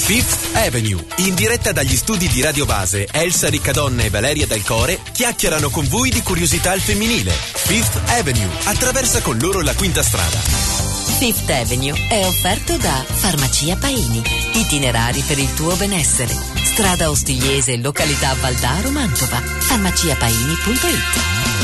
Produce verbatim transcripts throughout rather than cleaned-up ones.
Fifth Avenue, in diretta dagli studi di Radio Base, Elsa Riccadonna e Valeria Dal Core chiacchierano con voi di curiosità al femminile. Fifth Avenue, attraversa con loro la quinta strada. Fifth Avenue è offerto da Farmacia Paini, itinerari per il tuo benessere. Strada Ostigliese, località Valdaro, Mantova. farmacia paini punto it.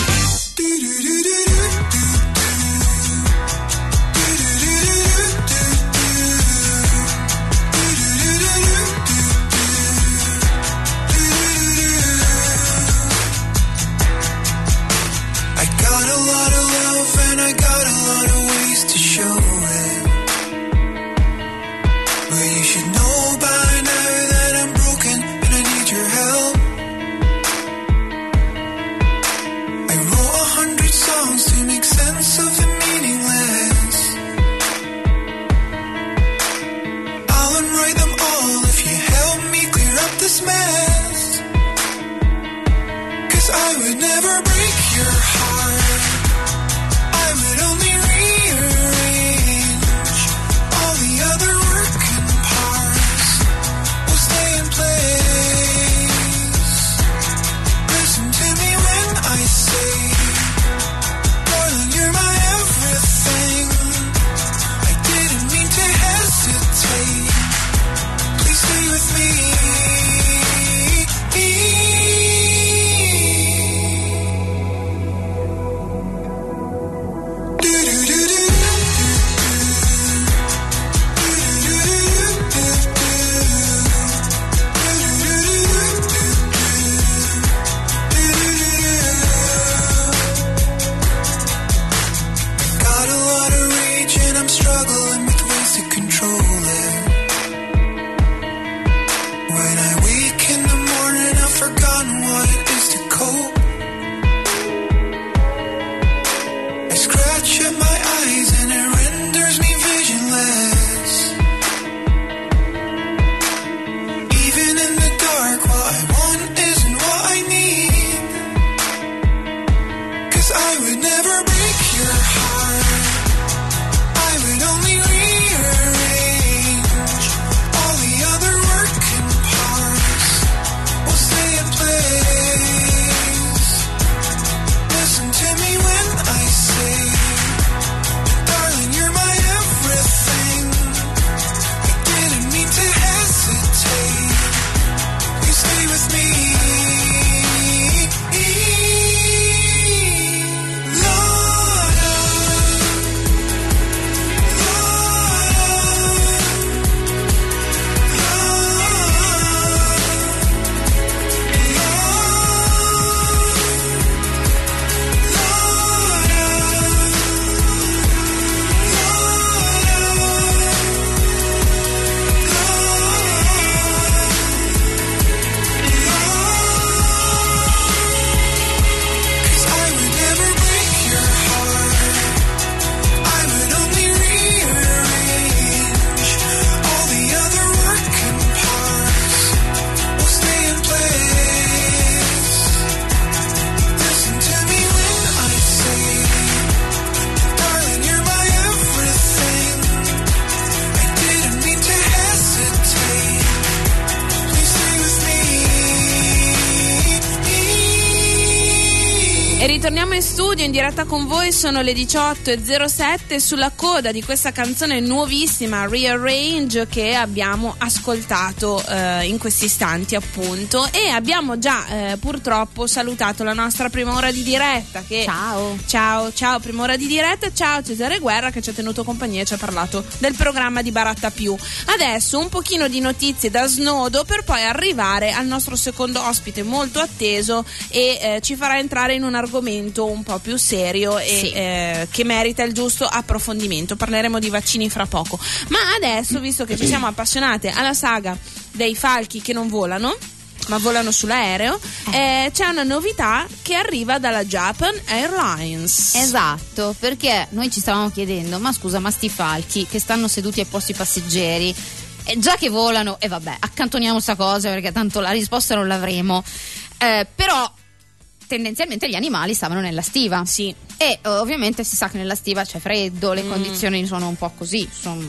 E ritorniamo in studio in diretta con voi, sono le diciotto e zero sette, sulla coda di questa canzone nuovissima Rearrange che abbiamo ascoltato eh, in questi istanti appunto, e abbiamo già eh, purtroppo salutato la nostra prima ora di diretta che... Ciao Ciao, ciao prima ora di diretta, ciao Cesare Guerra che ci ha tenuto compagnia e ci ha parlato del programma di Baratta Più. Adesso un pochino di notizie da snodo per poi arrivare al nostro secondo ospite molto atteso e eh, ci farà entrare in un argomento un po' più serio e sì. eh, che merita il giusto approfondimento. Parleremo di vaccini fra poco, ma adesso, visto che ci siamo appassionate alla saga dei falchi che non volano ma volano sull'aereo, eh, c'è una novità che arriva dalla Japan Airlines. Esatto, perché noi ci stavamo chiedendo, ma scusa, ma sti falchi che stanno seduti ai posti passeggeri, eh, già che volano, e eh, vabbè, accantoniamo sta cosa perché tanto la risposta non l'avremo, eh, però tendenzialmente gli animali stavano nella stiva. Sì. E ovviamente si sa che nella stiva c'è freddo, le mm. condizioni sono un po' così, insomma, un po'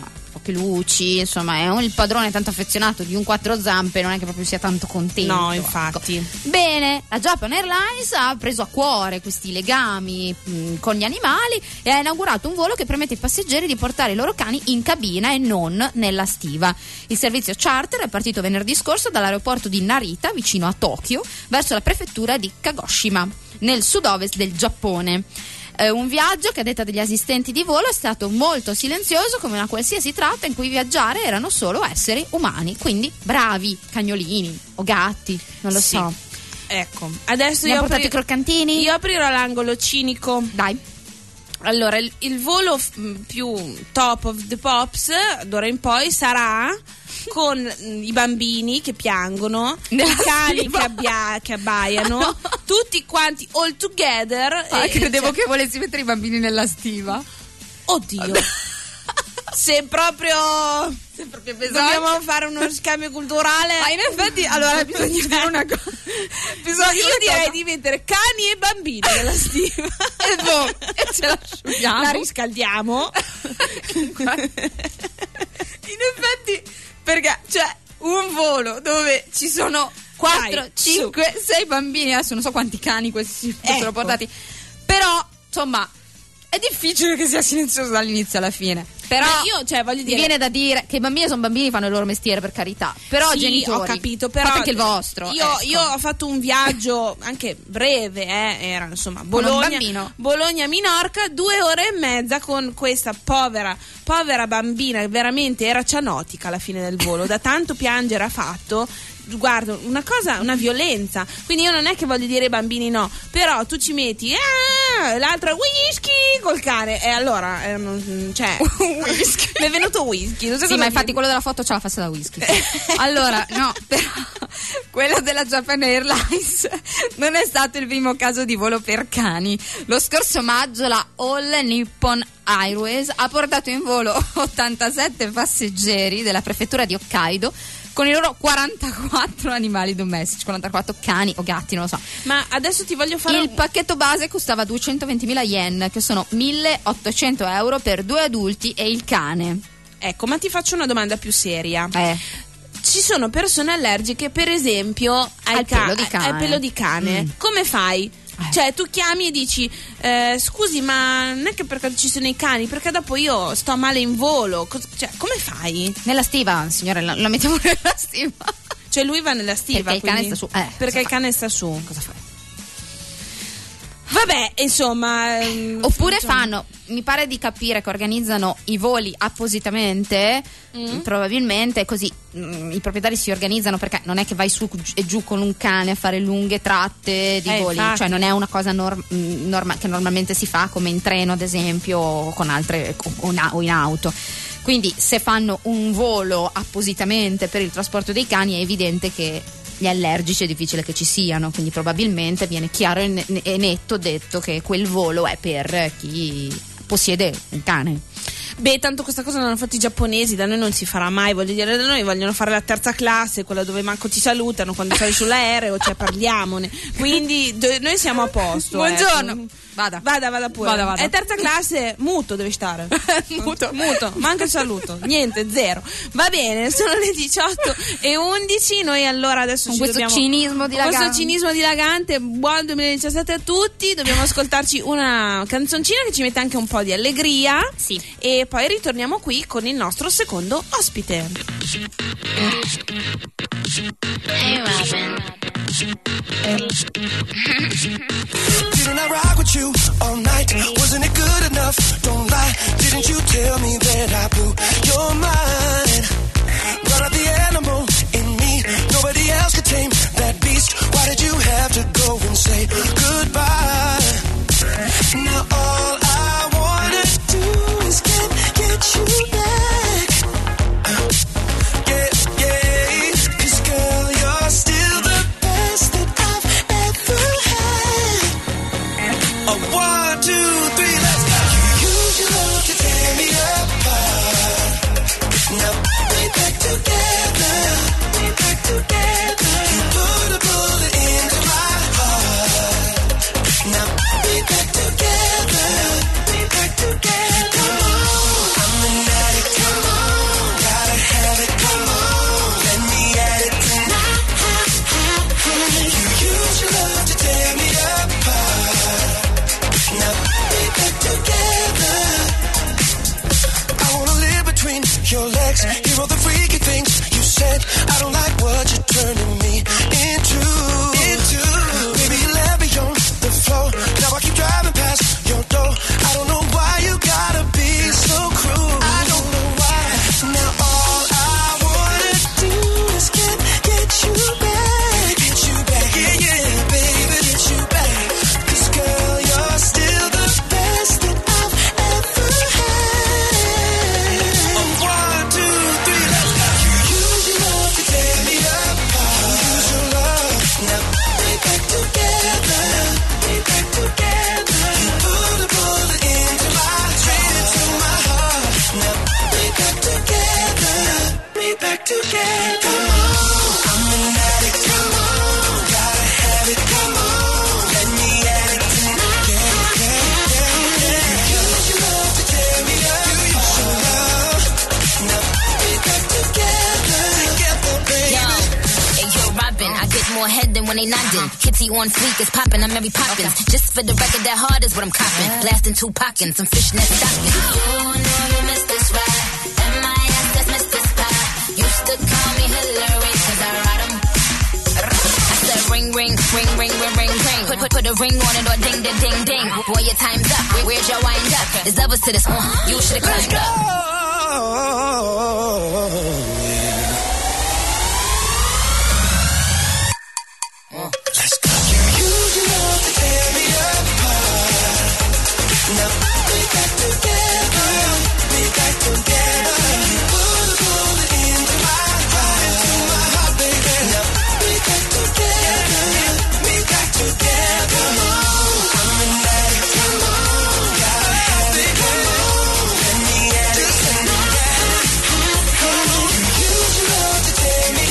poche luci, insomma è un, il padrone tanto affezionato di un quattro zampe, non è che proprio sia tanto contento. No, infatti. Ecco. Bene, la Japan Airlines ha preso a cuore questi legami mh, con gli animali e ha inaugurato un volo che permette ai passeggeri di portare i loro cani in cabina e non nella stiva. Il servizio charter è partito venerdì scorso dall'aeroporto di Narita, vicino a Tokyo, verso la prefettura di Kagoshima, nel sud-ovest del Giappone. Eh, un viaggio che, a detta degli assistenti di volo, è stato molto silenzioso come una qualsiasi tratta in cui viaggiare erano solo esseri umani, quindi bravi cagnolini o gatti, non lo Sì. so. Ecco, adesso Mi io ha portato apri- i croccantini? Io aprirò l'angolo cinico. Dai. Allora, il, il volo f- più top of the pops d'ora in poi sarà con mm, i bambini che piangono, Nella i cani stiva. che, abbia- che abbaiano, No. tutti quanti all together. Ah, e- credevo cioè- che volessi mettere i bambini nella stiva. Oddio, se proprio Se proprio dobbiamo fare uno scambio culturale. Ma in effetti, allora bisogna dire una cosa. Bisogna Io dire direi cosa. di mettere cani e bambini nella stiva E boh, e ce l'asciughiamo. la riscaldiamo. In effetti, perché cioè un volo dove ci sono quattro, Dai, cinque, sei bambini, adesso non so quanti cani questi si fossero Ecco. portati, però insomma è difficile che sia silenzioso dall'inizio alla fine. Però Ma io, cioè, voglio mi dire, viene da dire che i bambini sono bambini, fanno il loro mestiere, per carità. Però sì, genitori, ho capito, però fate anche il vostro. Io, ecco. io ho fatto un un anche breve, eh, era insomma un Bologna, bambino. Bologna Minorca, due ore e mezza con questa povera, povera bambina che veramente era cianotica alla fine del volo, da tanto piangere ha fatto. Guarda, una cosa, una violenza. Quindi io non è che voglio dire ai bambini no, però tu ci metti ah, l'altra whisky col cane e allora eh, non, cioè Whisky. mi è venuto whisky, non so Sì, cosa ma infatti dire. quello della foto c'ha la faccia da whisky. Allora, no, però quello della Japan Airlines non è stato il primo caso di volo per cani. Lo scorso maggio la All Nippon Airways ha portato in volo ottantasette passeggeri della prefettura di Hokkaido con i loro quarantaquattro animali domestici, quarantaquattro cani o gatti, non lo so. Ma adesso ti voglio fare Il un... pacchetto base costava duecentoventimila yen, che sono milleottocento euro per due adulti e il cane. Ecco, ma ti faccio una domanda più seria. Eh. Ci sono persone allergiche, per esempio, al, Al pelo di cane. al pelo di cane. Mm. Come fai? Eh. Cioè, tu chiami e dici: eh, scusi, ma non è che perché ci sono i cani, perché dopo io sto male in volo. Cos- cioè, come fai? Nella stiva, signore, la, la mettiamo nella stiva. Cioè, lui va nella stiva. Perché il cane quindi- sta su. Eh, perché cosa il cane sta su. Cosa fai? Vabbè, insomma. ehm, Oppure insomma, fanno, mi pare di capire che organizzano i voli appositamente, Mm. probabilmente così mm, i proprietari si organizzano, perché non è che vai su e giù con un cane a fare lunghe tratte di Eh, voli, infatti. cioè non è una cosa norm- mm, norma- che normalmente si fa come in treno ad esempio o con altre o in- o in auto. Quindi se fanno un volo appositamente per il trasporto dei cani è evidente che gli allergici è difficile che ci siano, quindi probabilmente viene chiaro e ne- e netto detto che quel volo è per chi possiede un cane. Beh, tanto questa cosa l'hanno fatto i giapponesi, da noi non si farà mai, voglio dire, da noi vogliono fare la terza classe, quella dove manco ti salutano quando sali sull'aereo, cioè parliamone. Quindi do- noi siamo a posto. Buongiorno. ecco. Vada. Vada, vada pure. Vada, vada. È terza classe, muto devi stare. Muto. Muto, manca il saluto. Niente, zero. Va bene, sono le diciotto e undici, noi allora adesso Con ci questo dobbiamo... cinismo con dilagante. questo cinismo dilagante, buon duemiladiciassette a tutti, dobbiamo ascoltarci una canzoncina che ci mette anche un po' di allegria. Sì. E poi ritorniamo qui con il nostro secondo ospite. Hey Robin. Didn't I ride with you all night? Wasn't it good enough? Don't lie. Didn't you tell me that I blew your mind? Brought out the animal in me. Nobody else could tame that beast. Why did you have to go and say goodbye? Now all I wanna do is get, get you back. Yeah, yeah. 'Cause girl, you're still the best that I've ever had. A one, two, three, let's go. You use your love to tear me apart. Now we're back together. more head than when they nodding. Kitty on fleek is popping, I'm Mary Poppins. Just for the record, that hard is what I'm copping. Blasting two pockets, some fishnet stockings. You never missed this ride. M I S, that's Mister Spy. Used to call me Hillary, cause I ride 'em. I said ring, ring, ring, ring, ring, ring, ring. Put, put, put a ring on it or ding, ding, ding, ding. Boy, your time's up. Where, where's your wind up? There's levels to this, uh, you should've climbed up. Let's go. You used to love to tear me apart. Now we back together. We back together. You put a bullet into my heart, into my heart, baby. Now we back together. We back together. Come on, I'm an addict. Come on, gotta have it. Come on, let me at it. Come on, you used to love to tear me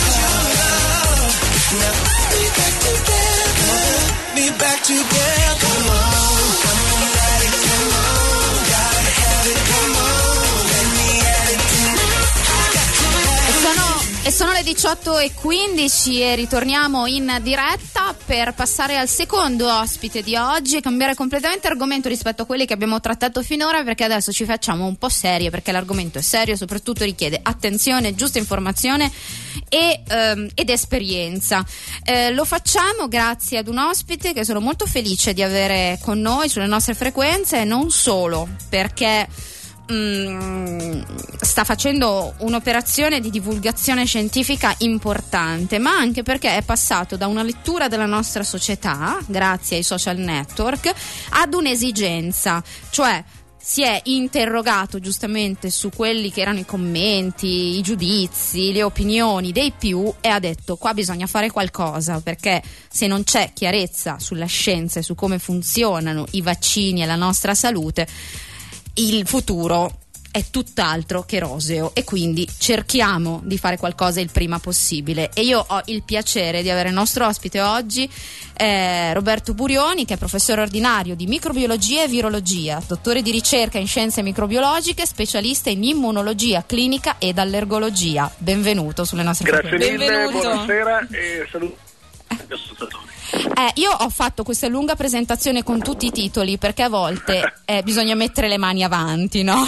apart. Now we back together. Be back together. Come on, come on, let it. Come on, gotta have it. Come on, let me at it tonight. E sono, e sono le diciotto e quindici e ritorniamo in diretta per passare al secondo ospite di oggi e cambiare completamente argomento rispetto a quelli che abbiamo trattato finora, perché adesso ci facciamo un po' serie, perché l'argomento è serio e soprattutto richiede attenzione, giusta informazione e, ehm, ed esperienza. Eh, lo facciamo grazie ad un ospite che sono molto felice di avere con noi sulle nostre frequenze, non solo perché mm, sta facendo un'operazione di divulgazione scientifica importante, ma anche perché è passato da una lettura della nostra società, grazie ai social network, ad un'esigenza, cioè si è interrogato giustamente su quelli che erano i commenti, i giudizi, le opinioni dei più e ha detto: qua bisogna fare qualcosa, perché se non c'è chiarezza sulla scienza e su come funzionano i vaccini e la nostra salute, il futuro è tutt'altro che roseo, e quindi cerchiamo di fare qualcosa il prima possibile. E io ho il piacere di avere il nostro ospite oggi, eh, Roberto Burioni, che è professore ordinario di microbiologia e virologia, dottore di ricerca in scienze microbiologiche, specialista in immunologia clinica ed allergologia. Benvenuto sulle nostre Grazie frequenze. mille, Benvenuto. buonasera e saluto gli ascoltatori. Eh, io ho fatto questa lunga presentazione con tutti i titoli perché a volte eh, bisogna mettere le mani avanti, no?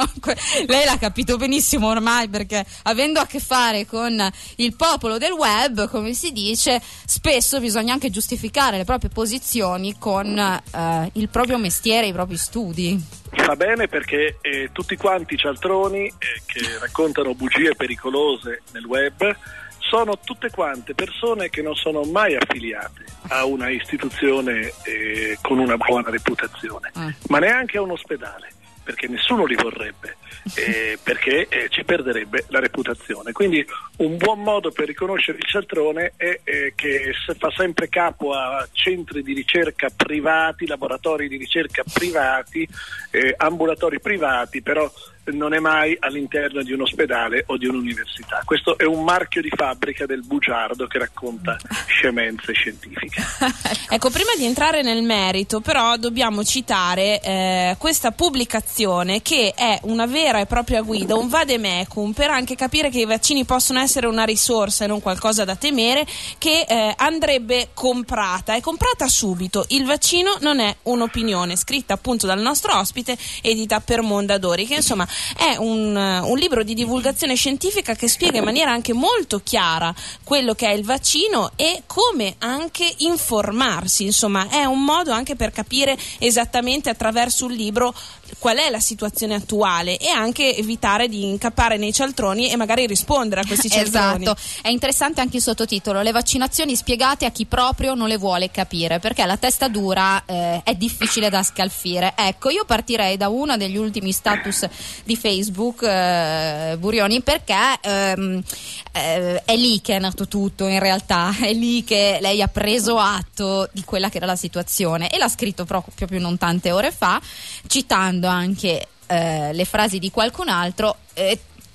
Lei l'ha capito benissimo ormai, perché avendo a che fare con il popolo del web, come si dice, spesso bisogna anche giustificare le proprie posizioni con eh, il proprio mestiere, i propri studi. Va bene, perché eh, tutti quanti i cialtroni eh, che raccontano bugie pericolose nel web sono tutte quante persone che non sono mai affiliate a una istituzione eh, con una buona reputazione, ah. ma neanche a un ospedale, perché nessuno li vorrebbe, eh, perché eh, ci perderebbe la reputazione. Quindi un buon modo per riconoscere il cialtrone è eh, che fa sempre capo a centri di ricerca privati, laboratori di ricerca privati, eh, ambulatori privati, però non è mai all'interno di un ospedale o di un'università. Questo è un marchio di fabbrica del bugiardo che racconta scemenze scientifiche. Ecco, prima di entrare nel merito, però, dobbiamo citare eh, questa pubblicazione, che è una vera e propria guida, un vademecum, per anche capire che i vaccini possono essere una risorsa e non qualcosa da temere, che eh, andrebbe comprata, è comprata subito. Il vaccino non è un'opinione, scritta appunto dal nostro ospite, edita per Mondadori, che insomma è un, un libro di divulgazione scientifica che spiega in maniera anche molto chiara quello che è il vaccino e come anche informarsi. Insomma, è un modo anche per capire esattamente attraverso un libro qual è la situazione attuale e anche evitare di incappare nei cialtroni e magari rispondere a questi cialtroni. Esatto, è interessante anche il sottotitolo: le vaccinazioni spiegate a chi proprio non le vuole capire, perché la testa dura eh, è difficile da scalfire. Ecco, io partirei da uno degli ultimi status di Facebook, eh, Burioni, perché ehm, eh, è lì che è nato tutto, in realtà è lì che lei ha preso atto di quella che era la situazione, e l'ha scritto proprio, proprio non tante ore fa, citando anche eh, le frasi di qualcun altro, eh,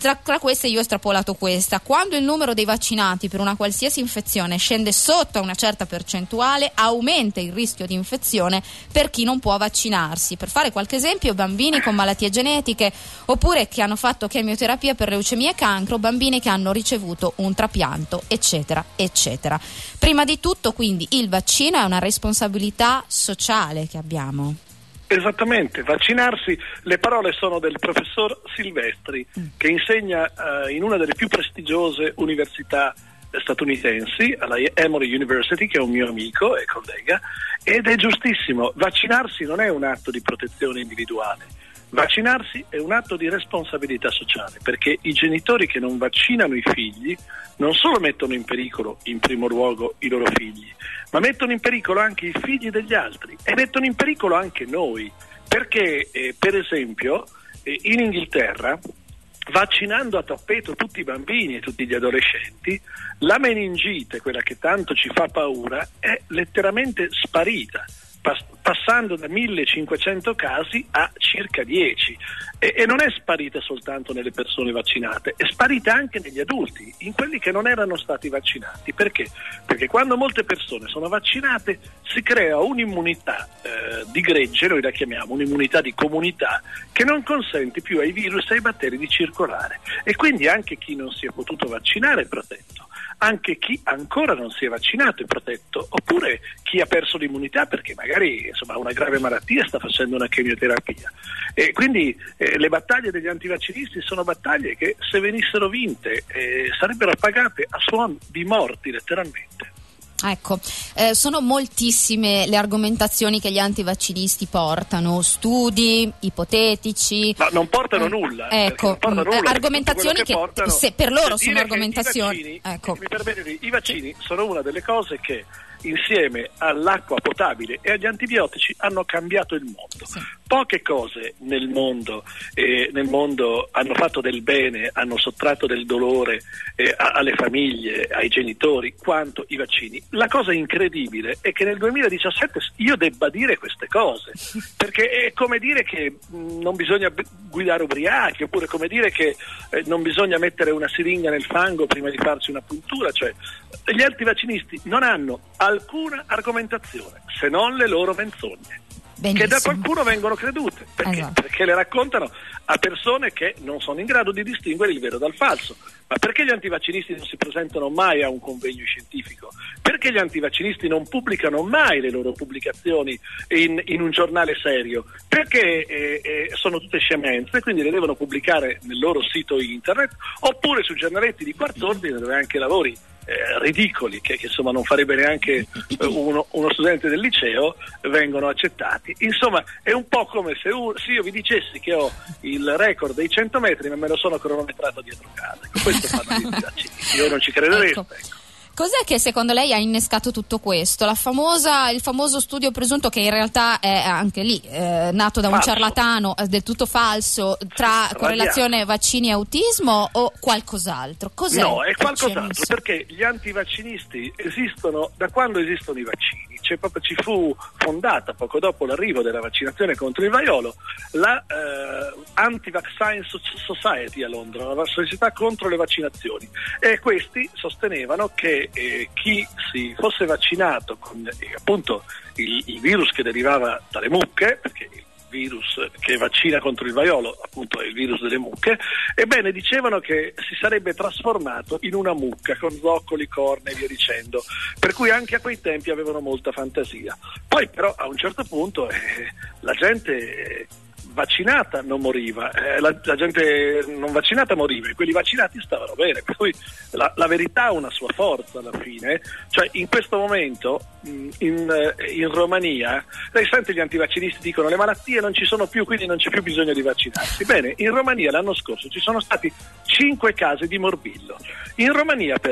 Tra, tra queste io ho estrapolato questa: quando il numero dei vaccinati per una qualsiasi infezione scende sotto a una certa percentuale, aumenta il rischio di infezione per chi non può vaccinarsi. Per fare qualche esempio, bambini con malattie genetiche, oppure che hanno fatto chemioterapia per leucemia e cancro, bambini che hanno ricevuto un trapianto, eccetera, eccetera. Prima di tutto, quindi, il vaccino è una responsabilità sociale che abbiamo. Esattamente, vaccinarsi, le parole sono del professor Silvestri, che insegna uh, in una delle più prestigiose università statunitensi, alla Emory University, che è un mio amico e collega, ed è giustissimo, vaccinarsi non è un atto di protezione individuale, vaccinarsi è un atto di responsabilità sociale, perché i genitori che non vaccinano i figli non solo mettono in pericolo in primo luogo i loro figli, ma mettono in pericolo anche i figli degli altri e mettono in pericolo anche noi, perché eh, per esempio eh, in Inghilterra, vaccinando a tappeto tutti i bambini e tutti gli adolescenti, la meningite, quella che tanto ci fa paura, è letteralmente sparita, pass- passando da millecinquecento casi a circa dieci, e-, e non è sparita soltanto nelle persone vaccinate, è sparita anche negli adulti, in quelli che non erano stati vaccinati. Perché? Perché quando molte persone sono vaccinate si crea un'immunità eh, di gregge, noi la chiamiamo un'immunità di comunità, che non consente più ai virus e ai batteri di circolare, e quindi anche chi non si è potuto vaccinare è protetto, anche chi ancora non si è vaccinato è protetto, oppure chi ha perso l'immunità perché magari insomma ha una grave malattia e sta facendo una chemioterapia. E quindi eh, le battaglie degli antivaccinisti sono battaglie che, se venissero vinte, eh, sarebbero pagate a suon di morti letteralmente. Ecco, eh, sono moltissime le argomentazioni che gli antivaccinisti portano, studi ipotetici. Ma non portano eh, nulla. Ecco, non portano nulla, argomentazioni che, che portano, se per loro se sono argomentazioni. I vaccini, ecco. mi permettete, i vaccini sono una delle cose che, insieme all'acqua potabile e agli antibiotici, hanno cambiato il mondo. Sì. Poche cose nel mondo, eh, nel mondo hanno fatto del bene, hanno sottratto del dolore eh, alle famiglie, ai genitori, quanto i vaccini. La cosa incredibile è che nel duemiladiciassette io debba dire queste cose, perché è come dire che mh, non bisogna guidare ubriachi, oppure come dire che eh, non bisogna mettere una siringa nel fango prima di farci una puntura. Cioè, gli antivaccinisti non hanno alcuna argomentazione se non le loro menzogne. Benissimo. Che da qualcuno vengono credute, perché? Esatto. Perché le raccontano a persone che non sono in grado di distinguere il vero dal falso. Ma perché gli antivaccinisti non si presentano mai a un convegno scientifico? Perché gli antivaccinisti non pubblicano mai le loro pubblicazioni in, in un giornale serio? Perché eh, eh, sono tutte scemenze, quindi le devono pubblicare nel loro sito internet, oppure su giornaletti di quart'ordine dove anche lavori Eh, ridicoli che, che insomma non farebbe neanche eh, uno, uno studente del liceo, vengono accettati. Insomma, è un po' come se, un, se io vi dicessi che ho il record dei cento metri ma me lo sono cronometrato dietro casa. Questo fanno gli vaccinisti, io non ci credereste. Ecco. Ecco. Cos'è che secondo lei ha innescato tutto questo? La famosa, il famoso studio presunto, che in realtà è anche lì eh, nato da falso. Un ciarlatano, eh, del tutto falso, tra sì, correlazione vaccini e autismo, o qualcos'altro? Cos'è? No, è qualcos'altro, perché gli antivaccinisti esistono da quando esistono i vaccini. Cioè, proprio ci fu fondata poco dopo l'arrivo della vaccinazione contro il vaiolo la eh, Anti-Vaccine Society a Londra, la società contro le vaccinazioni, e questi sostenevano che eh, chi si fosse vaccinato con eh, appunto il, il virus che derivava dalle mucche, perché il virus che vaccina contro il vaiolo appunto è il virus delle mucche, ebbene dicevano che si sarebbe trasformato in una mucca con zoccoli, corna e via dicendo, per cui anche a quei tempi avevano molta fantasia. Poi però a un certo punto eh, la gente eh, vaccinata non moriva, eh, la, la gente non vaccinata moriva e quelli vaccinati stavano bene, per cui la, la verità ha una sua forza alla fine. Cioè, in questo momento mh, in, in Romania, lei sente gli antivaccinisti dicono le malattie non ci sono più, quindi non c'è più bisogno di vaccinarsi. Bene, in Romania l'anno scorso ci sono stati cinque casi di morbillo. In Romania però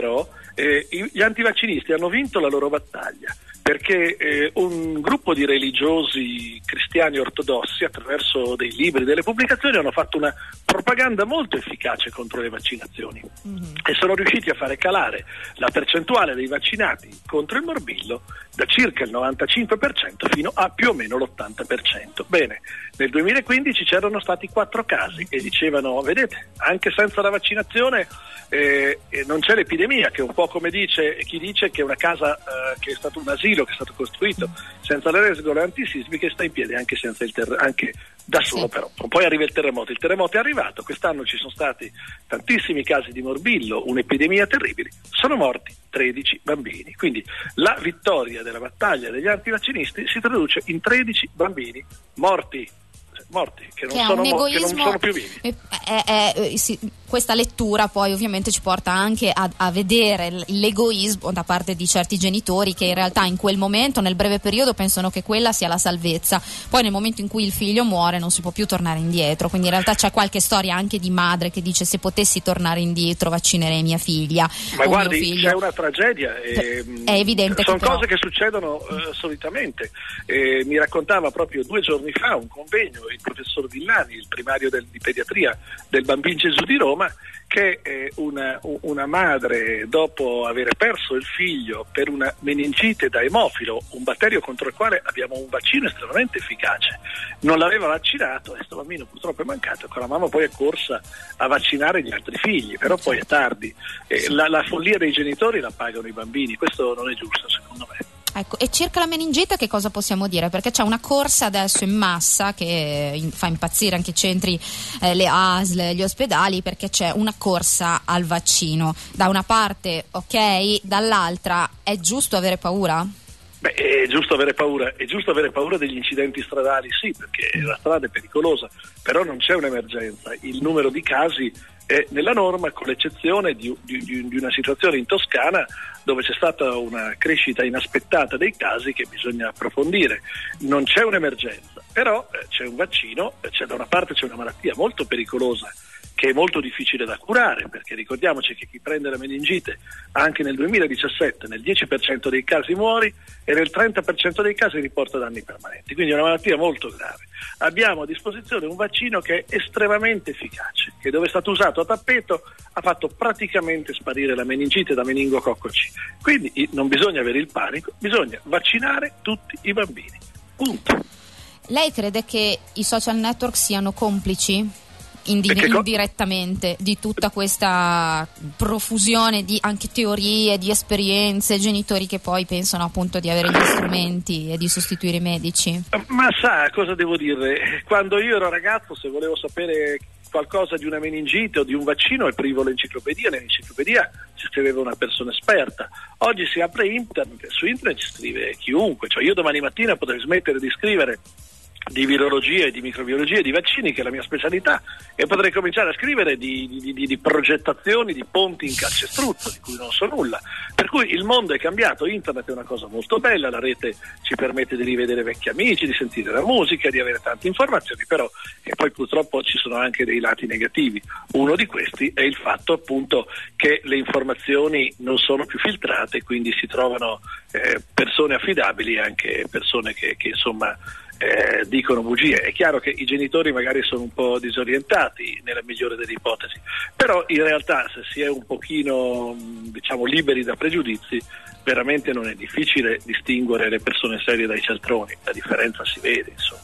eh, gli antivaccinisti hanno vinto la loro battaglia, perché eh, un gruppo di religiosi cristiani ortodossi, attraverso dei libri, delle pubblicazioni, hanno fatto una propaganda molto efficace contro le vaccinazioni mm-hmm. e sono riusciti a fare calare la percentuale dei vaccinati contro il morbillo da circa il novantacinque per cento fino a più o meno l'ottanta per cento. Bene, nel duemilaquindici c'erano stati quattro casi e dicevano, vedete, anche senza la vaccinazione eh, non c'è l'epidemia, che è un po' come dice chi dice che una casa eh, che è stato un asilo, che è stato costruito senza le regole antisismiche, sta in piedi anche senza il terremoto, anche da solo. Sì. Però poi arriva il terremoto, il terremoto è arrivato, quest'anno ci sono stati tantissimi casi di morbillo, un'epidemia terribile, sono morti tredici bambini, quindi la vittoria della battaglia degli antivaccinisti si traduce in tredici bambini morti morti che non, che sono, egoismo, che non sono più vivi. È, è, è, sì, questa lettura poi ovviamente ci porta anche a, a vedere l'egoismo da parte di certi genitori che in realtà in quel momento, nel breve periodo, pensano che quella sia la salvezza, poi nel momento in cui il figlio muore non si può più tornare indietro, quindi in realtà c'è qualche storia anche di madre che dice: se potessi tornare indietro vaccinerei mia figlia. Ma guardi, c'è una tragedia, e, è evidente sono che però... cose che succedono eh, solitamente. Eh, mi raccontava proprio due giorni fa un convegno il professor Villani, il primario del, di pediatria del Bambin Gesù di Roma, che eh, una, una madre, dopo aver perso il figlio per una meningite da emofilo, un batterio contro il quale abbiamo un vaccino estremamente efficace, non l'aveva vaccinato e questo bambino purtroppo è mancato, con la mamma poi è corsa a vaccinare gli altri figli, però poi è tardi. Eh, la, la follia dei genitori la pagano i bambini, questo non è giusto secondo me. Ecco, e circa la meningite che cosa possiamo dire? Perché c'è una corsa adesso in massa che in, fa impazzire anche i centri, eh, le A S L, gli ospedali, perché c'è una corsa al vaccino. Da una parte ok, dall'altra è giusto avere paura? Beh, è giusto avere paura, è giusto avere paura degli incidenti stradali, sì, perché la strada è pericolosa, però non c'è un'emergenza, il numero di casi è nella norma, con l'eccezione di, di, di una situazione in Toscana dove c'è stata una crescita inaspettata dei casi che bisogna approfondire. Non c'è un'emergenza, però eh, c'è un vaccino, c'è, da una parte c'è una malattia molto pericolosa che è molto difficile da curare, perché ricordiamoci che chi prende la meningite anche nel duemiladiciassette nel dieci per cento dei casi muore e nel trenta per cento dei casi riporta danni permanenti, quindi è una malattia molto grave. Abbiamo a disposizione un vaccino che è estremamente efficace, che dove è stato usato a tappeto ha fatto praticamente sparire la meningite da meningococco C. Quindi non bisogna avere il panico, bisogna vaccinare tutti i bambini, punto. Lei crede che i social network siano complici Indi- indirettamente di tutta questa profusione di anche teorie, di esperienze, genitori che poi pensano appunto di avere gli strumenti e di sostituire i medici? Ma sa cosa devo dire? Quando io ero ragazzo, se volevo sapere qualcosa di una meningite o di un vaccino, aprivo l'enciclopedia, nell'enciclopedia si scriveva una persona esperta. Oggi si apre internet, su internet ci scrive chiunque, cioè io domani mattina potrei smettere di scrivere di virologia e di microbiologia e di vaccini, che è la mia specialità, e potrei cominciare a scrivere di, di, di, di progettazioni di ponti in calcestruzzo di cui non so nulla. Per cui il mondo è cambiato, internet è una cosa molto bella, la rete ci permette di rivedere vecchi amici, di sentire la musica, di avere tante informazioni, però e poi purtroppo ci sono anche dei lati negativi. Uno di questi è il fatto appunto che le informazioni non sono più filtrate, quindi si trovano eh, persone affidabili e anche persone che, che insomma Eh, dicono bugie. È chiaro che i genitori magari sono un po' disorientati nella migliore delle ipotesi, però in realtà se si è un pochino diciamo liberi da pregiudizi veramente non è difficile distinguere le persone serie dai cialtroni, la differenza si vede insomma.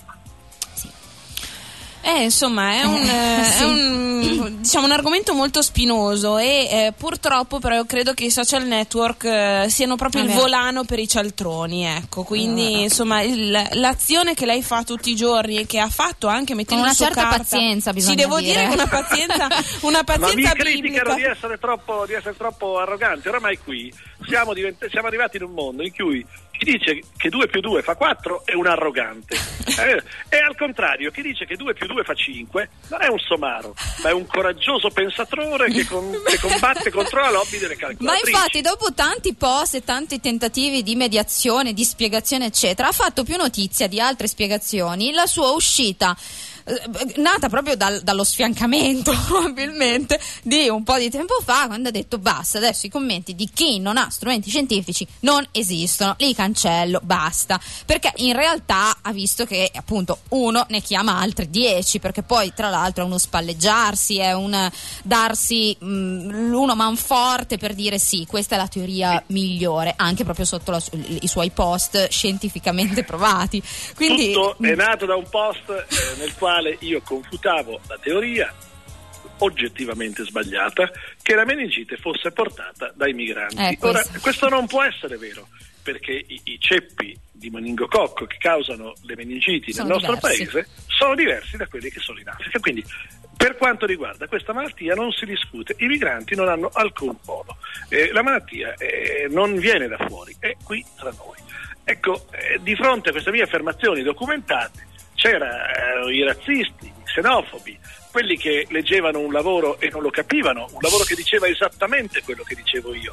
Eh, insomma, è un, eh, sì. è un, diciamo, un argomento molto spinoso e eh, purtroppo però io credo che i social network eh, siano proprio ah, il volano per i cialtroni, ecco, quindi ah, insomma il, l'azione che lei fa tutti i giorni e che ha fatto anche mettendo con una su certa carta, pazienza bisogna sì, devo dire, dire una pazienza una pazienza ma mi criticano di essere troppo di essere troppo arroganti. Oramai qui siamo, divent- siamo arrivati in un mondo in cui chi dice che due più due fa quattro è un arrogante, eh, e al contrario chi dice che due più due fa cinque non è un somaro, ma è un coraggioso pensatore che, con, che combatte contro la lobby delle calcolatrici. Ma infatti dopo tanti post e tanti tentativi di mediazione, di spiegazione eccetera, ha fatto più notizia di altre spiegazioni la sua uscita nata proprio dal, dallo sfiancamento probabilmente di un po' di tempo fa, quando ha detto basta, adesso i commenti di chi non ha strumenti scientifici non esistono, li cancello, basta, perché in realtà ha visto che appunto uno ne chiama altri dieci, perché poi tra l'altro è uno spalleggiarsi, è un darsi mh, l'uno manforte per dire sì, questa è la teoria migliore, anche proprio sotto la, i suoi post scientificamente provati. Quindi tutto è nato da un post eh, nel quale io confutavo la teoria oggettivamente sbagliata che la meningite fosse portata dai migranti. Eh, Ora, questo. questo non può essere vero, perché i, i ceppi di meningococco che causano le meningiti Sono nel nostro diversi. paese sono diversi da quelli che sono in Africa. Quindi, per quanto riguarda questa malattia non si discute, i migranti non hanno alcun polo, eh, la malattia eh, non viene da fuori, è qui tra noi. Ecco, eh, di fronte a queste mie affermazioni documentate c'erano eh, i razzisti, i xenofobi, quelli che leggevano un lavoro e non lo capivano, un lavoro che diceva esattamente quello che dicevo io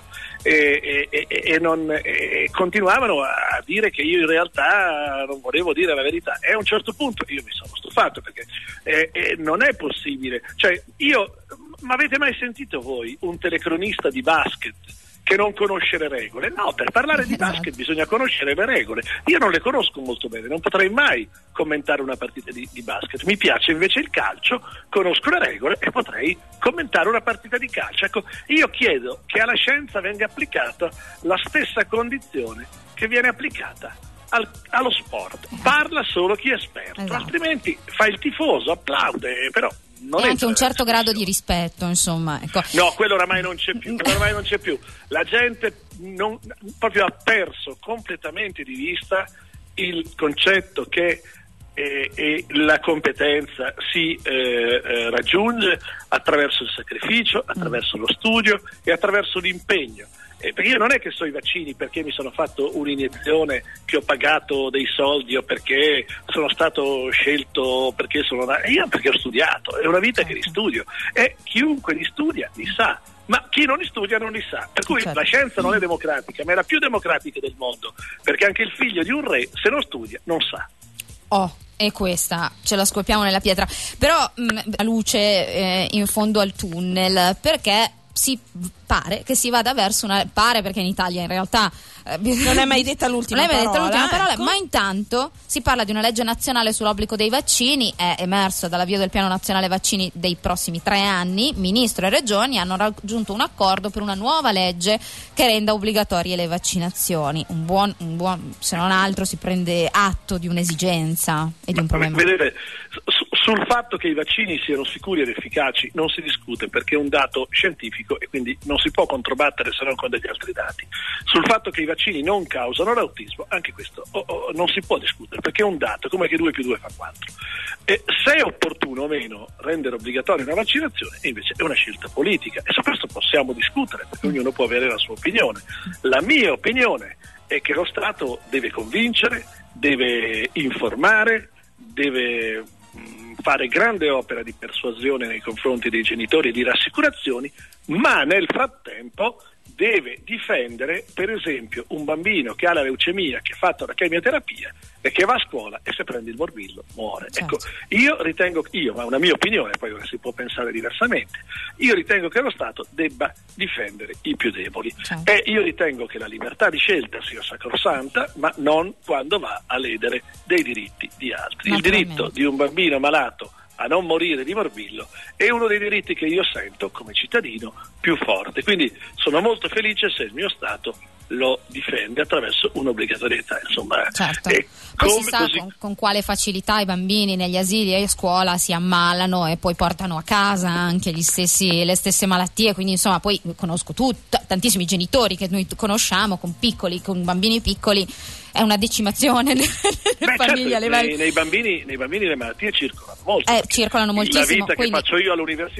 e, e, e, e, non, e continuavano a dire che io in realtà non volevo dire la verità, e a un certo punto io mi sono stufato, perché eh, eh, non è possibile, cioè io, ma avete mai sentito voi un telecronista di basket che non conosce le regole? No, per parlare di basket bisogna conoscere le regole. Io non le conosco molto bene, non potrei mai commentare una partita di, di basket. Mi piace invece il calcio, conosco le regole e potrei commentare una partita di calcio. Ecco, io chiedo che alla scienza venga applicata la stessa condizione che viene applicata al, allo sport. Parla solo chi è esperto, esatto. Altrimenti fa il tifoso, applaude, però non e anche un certo discussione. grado di rispetto, insomma, ecco. No, quello oramai non c'è più, quello oramai non c'è più. La gente non, proprio ha perso completamente di vista il concetto che eh, eh, la competenza si eh, eh, raggiunge attraverso il sacrificio, attraverso lo studio e attraverso l'impegno. Eh, perché io non è che so i vaccini perché mi sono fatto un'iniezione, che ho pagato dei soldi, o perché sono stato scelto, perché sono io perché ho studiato, è una vita che li studio, e chiunque li studia li sa, ma chi non li studia non li sa, per cui certo. La scienza non è democratica, ma è la più democratica del mondo, perché anche il figlio di un re, se non studia, non sa. Oh, e questa ce la scopriamo nella pietra, però mh, la luce eh, in fondo al tunnel, perché si pare che si vada verso una, pare perché in Italia in realtà eh, non è mai detta l'ultima non è mai parola, detta l'ultima parola, ecco. Ma intanto si parla di una legge nazionale sull'obbligo dei vaccini, è emerso dall'avvio del piano nazionale vaccini dei prossimi tre anni. Ministro e regioni hanno raggiunto un accordo per una nuova legge che renda obbligatorie le vaccinazioni. Un buon, un buon, se non altro si prende atto di un'esigenza e di un problema. Vedete, sul fatto che i vaccini siano sicuri ed efficaci non si discute, perché è un dato scientifico e quindi non si può controbattere se non con degli altri dati. Sul fatto che i vaccini non causano l'autismo, anche questo oh, oh, non si può discutere, perché è un dato, come che due più due fa quattro. E se è opportuno o meno rendere obbligatoria una vaccinazione, invece è una scelta politica, e su questo possiamo discutere, perché ognuno può avere la sua opinione. La mia opinione è che lo Stato deve convincere, deve informare, deve fare grande opera di persuasione nei confronti dei genitori e di rassicurazioni, ma nel frattempo deve difendere, per esempio, un bambino che ha la leucemia, che ha fatto la chemioterapia e che va a scuola e se prende il morbillo muore. Certo. Ecco, io ritengo, io, ma una mia opinione, poi si può pensare diversamente, io ritengo che lo Stato debba difendere i più deboli. Certo. E io ritengo che la libertà di scelta sia sacrosanta, ma non quando va a ledere dei diritti di altri. Il diritto di un bambino malato a non morire di morbillo è uno dei diritti che io sento come cittadino più forte, quindi sono molto felice se il mio Stato lo difende attraverso un'obbligatorietà, insomma. Certo. E poi come si sa così... con, con quale facilità i bambini negli asili e a scuola si ammalano e poi portano a casa anche gli stessi, le stesse malattie, quindi insomma poi conosco tut, tantissimi genitori che noi conosciamo con piccoli, con bambini piccoli, è una decimazione nelle Beh, famiglie. certo, nei, nei, bambini, nei bambini le malattie circolano molto. Eh, circolano moltissimo. La vita quindi... che faccio io all'università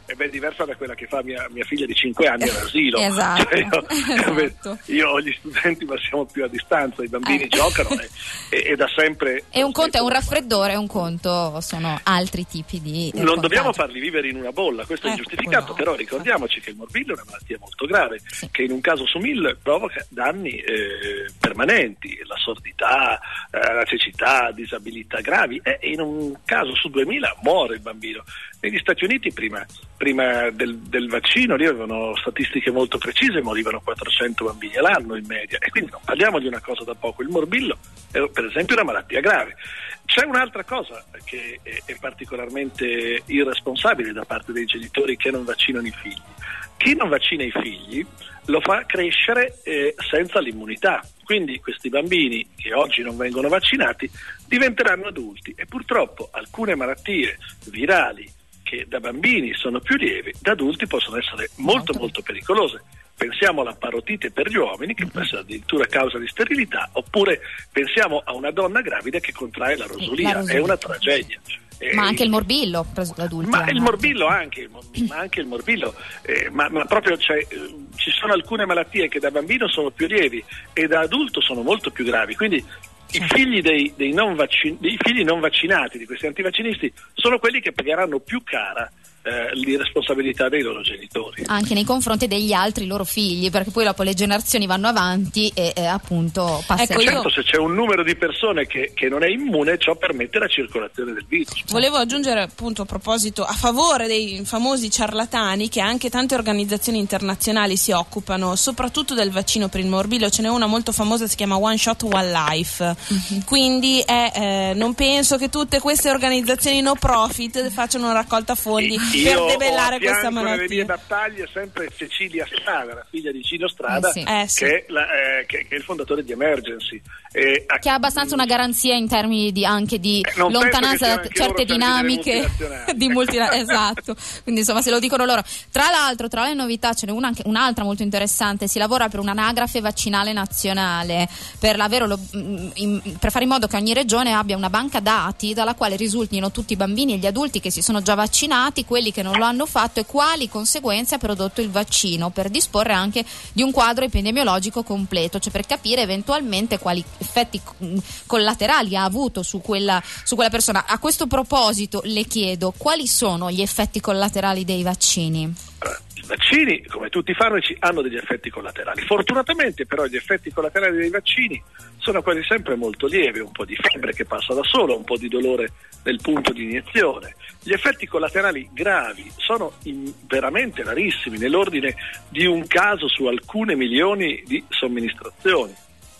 è ben diversa da quella che fa mia, mia figlia di cinque anni all'asilo. Esatto. Cioè io, esatto. io ho gli studenti, ma siamo più a distanza, i bambini eh. giocano e, e, e da sempre... E un conto è un raffreddore, un conto sono altri tipi di... Non contagio. Dobbiamo farli vivere in una bolla, questo eh, è ingiustificato, no. Però ricordiamoci che il morbillo è una malattia molto grave, sì. che in un caso su mille provoca danni eh, permanenti, la sordità, eh, la cecità, disabilità gravi, e in un caso su duemila muore il bambino. Negli Stati Uniti prima, prima del, del vaccino lì avevano statistiche molto precise, morivano quattrocento bambini all'anno in media, e quindi non parliamo di una cosa da poco. Il morbillo è per esempio una malattia grave. C'è un'altra cosa che è, è particolarmente irresponsabile da parte dei genitori che non vaccinano i figli. Chi non vaccina i figli lo fa crescere eh, senza l'immunità, quindi questi bambini che oggi non vengono vaccinati diventeranno adulti, e purtroppo alcune malattie virali che da bambini sono più lievi, da adulti possono essere molto molto pericolose. Pensiamo alla parotite per gli uomini, che può essere addirittura causa di sterilità, oppure pensiamo a una donna gravida che contrae la rosolia, la rosolia. È una tragedia. Ma anche il morbillo preso da adulti. Ma il morbillo anche, ma anche il morbillo, eh, ma, ma proprio cioè, eh, ci sono alcune malattie che da bambino sono più lievi e da adulto sono molto più gravi, quindi i figli dei, dei, non vaccin- dei figli non vaccinati di questi antivaccinisti sono quelli che pagheranno più cara eh, l'irresponsabilità dei loro genitori. Anche nei confronti degli altri loro figli, perché poi dopo le generazioni vanno avanti e eh, appunto passeranno. Ecco, certo, se c'è un numero di persone che, che non è immune, ciò permette la circolazione del virus. Volevo aggiungere appunto a proposito a favore dei famosi ciarlatani che anche tante organizzazioni internazionali si occupano soprattutto del vaccino per il morbillo. Ce n'è una molto famosa, si chiama One Shot One Life. Mm-hmm. Quindi è, eh, non penso che tutte queste organizzazioni no profit facciano una raccolta fondi Io per debellare ho questa malattia. Nelle mie battaglie sempre Cecilia Strada, la figlia di Cino Strada, eh sì. Eh sì. che, è la, eh, che, che è il fondatore di Emergency. E che ha abbastanza una garanzia in termini di, anche di eh, lontananza da certe dinamiche di multinazionali. Esatto, quindi insomma se lo dicono loro. Tra l'altro, tra le novità ce n'è una, anche, un'altra molto interessante: si lavora per un'anagrafe vaccinale nazionale per, lo, in, per fare in modo che ogni regione abbia una banca dati dalla quale risultino tutti i bambini e gli adulti che si sono già vaccinati, quelli che non lo hanno fatto e quali conseguenze ha prodotto il vaccino, per disporre anche di un quadro epidemiologico completo, cioè per capire eventualmente quali effetti collaterali ha avuto su quella, su quella persona. A questo proposito le chiedo, quali sono gli effetti collaterali dei vaccini? I vaccini, come tutti i farmaci, hanno degli effetti collaterali. Fortunatamente però gli effetti collaterali dei vaccini sono quasi sempre molto lievi, un po' di febbre che passa da solo, un po' di dolore nel punto di iniezione. Gli effetti collaterali gravi sono in, veramente rarissimi, nell'ordine di un caso su alcune milioni di somministrazioni,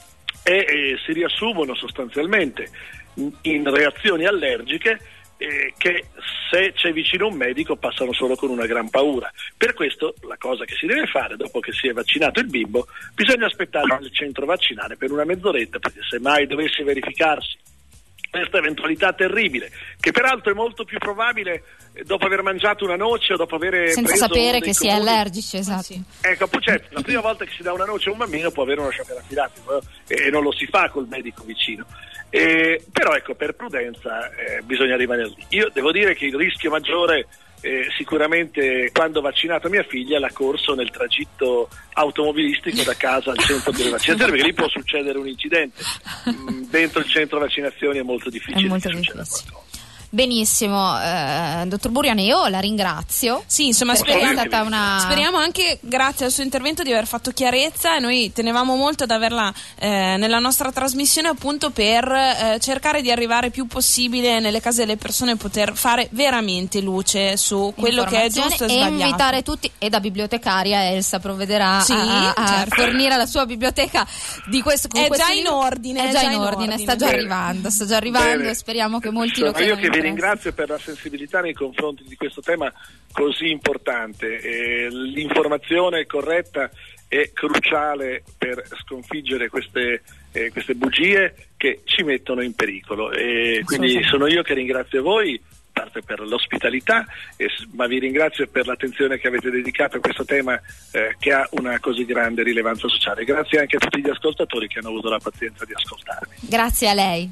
e, e si riassumono sostanzialmente in, in reazioni allergiche eh, che se c'è vicino un medico passano solo con una gran paura. Per questo la cosa che si deve fare dopo che si è vaccinato il bimbo, bisogna aspettare al centro vaccinale per una mezz'oretta, perché se mai dovesse verificarsi questa eventualità terribile, che peraltro è molto più probabile dopo aver mangiato una noce o dopo aver senza preso sapere che comuni... si è allergici, esatto. Sì. Ecco, certo, la prima volta che si dà una noce a un bambino può avere uno shock anafilattico e non lo si fa col medico vicino. Eh, però ecco, per prudenza eh, bisogna rimanere lì. Io devo dire che il rischio maggiore eh, sicuramente quando ho vaccinato mia figlia l'ha corso nel tragitto automobilistico da casa al centro delle vaccinazioni, perché lì può succedere un incidente. Mm, dentro il centro vaccinazioni è molto difficile è molto che difficile. succeda qualcosa. Benissimo, eh, dottor Buriani, io la ringrazio. Sì, insomma, speriamo, speriamo, è stata una... speriamo anche, grazie al suo intervento, di aver fatto chiarezza, e noi tenevamo molto ad averla eh, nella nostra trasmissione, appunto per eh, cercare di arrivare più possibile nelle case delle persone e poter fare veramente luce su quello che è giusto e sbagliato. E invitare tutti, e da bibliotecaria Elsa provvederà sì, a, a certo. fornire la sua biblioteca di questo. È questo già in ordine, è già in ordine, sta già Bene. arrivando, sta già arrivando. Bene. Speriamo che molti Sono lo io che vi prendano. ringrazio per la sensibilità nei confronti di questo tema così importante. Eh, l'informazione corretta è cruciale per sconfiggere queste, eh, queste bugie che ci mettono in pericolo. E quindi sono io che ringrazio voi, parte per l'ospitalità, eh, ma vi ringrazio per l'attenzione che avete dedicato a questo tema eh, che ha una così grande rilevanza sociale. Grazie anche a tutti gli ascoltatori che hanno avuto la pazienza di ascoltarmi. Grazie a lei.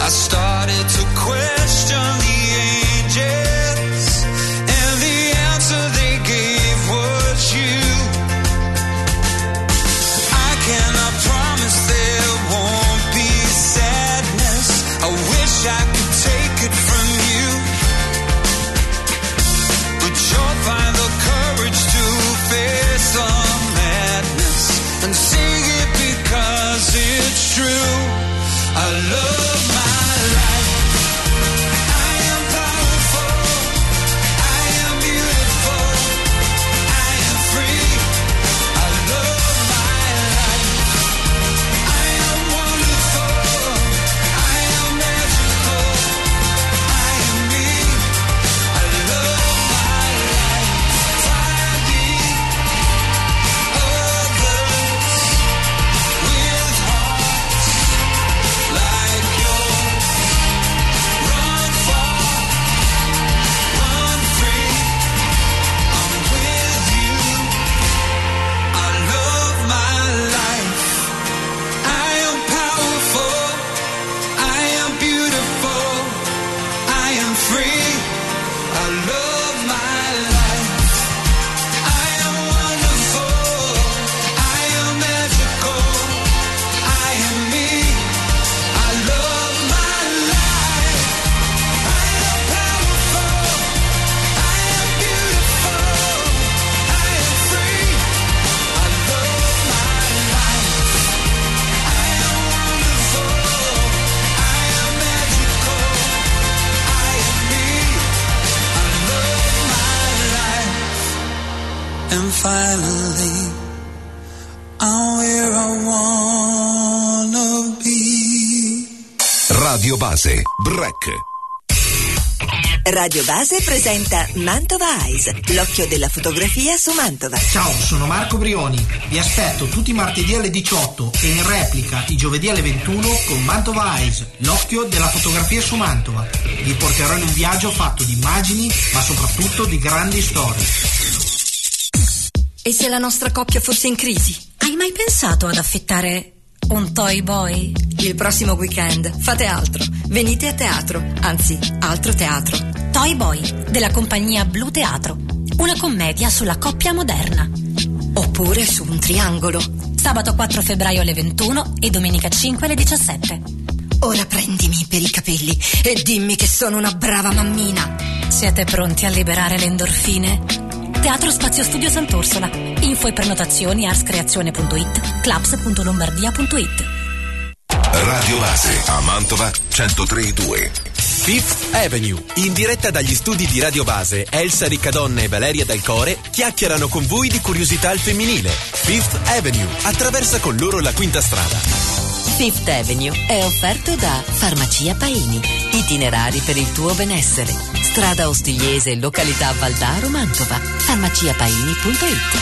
I started to question the angels, and the answer they gave was you. I cannot promise there won't be sadness. I wish I could take it from you, but you'll find the courage to face the madness and sing it because it's true. I love my life. I am powerful. I am beautiful. I am free. I love my life. I am wonderful. I am magical. I am me. I love my life. Fire the others with hearts like yours. Run far, run free. I'm with you. I love my life. I am powerful. I am beautiful. I am free. I love my life. I am wonderful. I am magical. I am me. I love my life. I am powerful. I am beautiful. I am free. I love my life. I am wonderful. I am magical. I am me. I love my life. And finally, I'm where I wanna be. Radio Base, Break. Radio Base presenta Mantova Eyes, l'occhio della fotografia su Mantova. Ciao, sono Marco Brioni. Vi aspetto tutti i martedì alle diciotto e in replica i giovedì alle ventuno con Mantova Eyes, l'occhio della fotografia su Mantova. Vi porterò in un viaggio fatto di immagini, ma soprattutto di grandi storie. E se la nostra coppia fosse in crisi? Hai mai pensato ad affittare un toy boy? Il prossimo weekend fate altro. Venite a teatro, anzi, altro teatro. Toy Boy, della compagnia Blu Teatro. Una commedia sulla coppia moderna. Oppure su un triangolo. Sabato quattro febbraio alle ventuno e domenica cinque alle diciassette. Ora prendimi per i capelli e dimmi che sono una brava mammina. Siete pronti a liberare le endorfine? Teatro Spazio Studio Sant'Orsola. Info e prenotazioni arscreazione punto it, clubs punto lombardia punto it. Radio Base a Mantova centotré e due. Fifth Avenue, in diretta dagli studi di Radio Base, Elsa Riccadonna e Valeria Dal Core chiacchierano con voi di curiosità al femminile. Fifth Avenue attraversa con loro la quinta strada. Fifth Avenue è offerto da Farmacia Paini. Itinerari per il tuo benessere. Strada Ostigliese, località Valdaro, Mantova. farmacia paini punto it.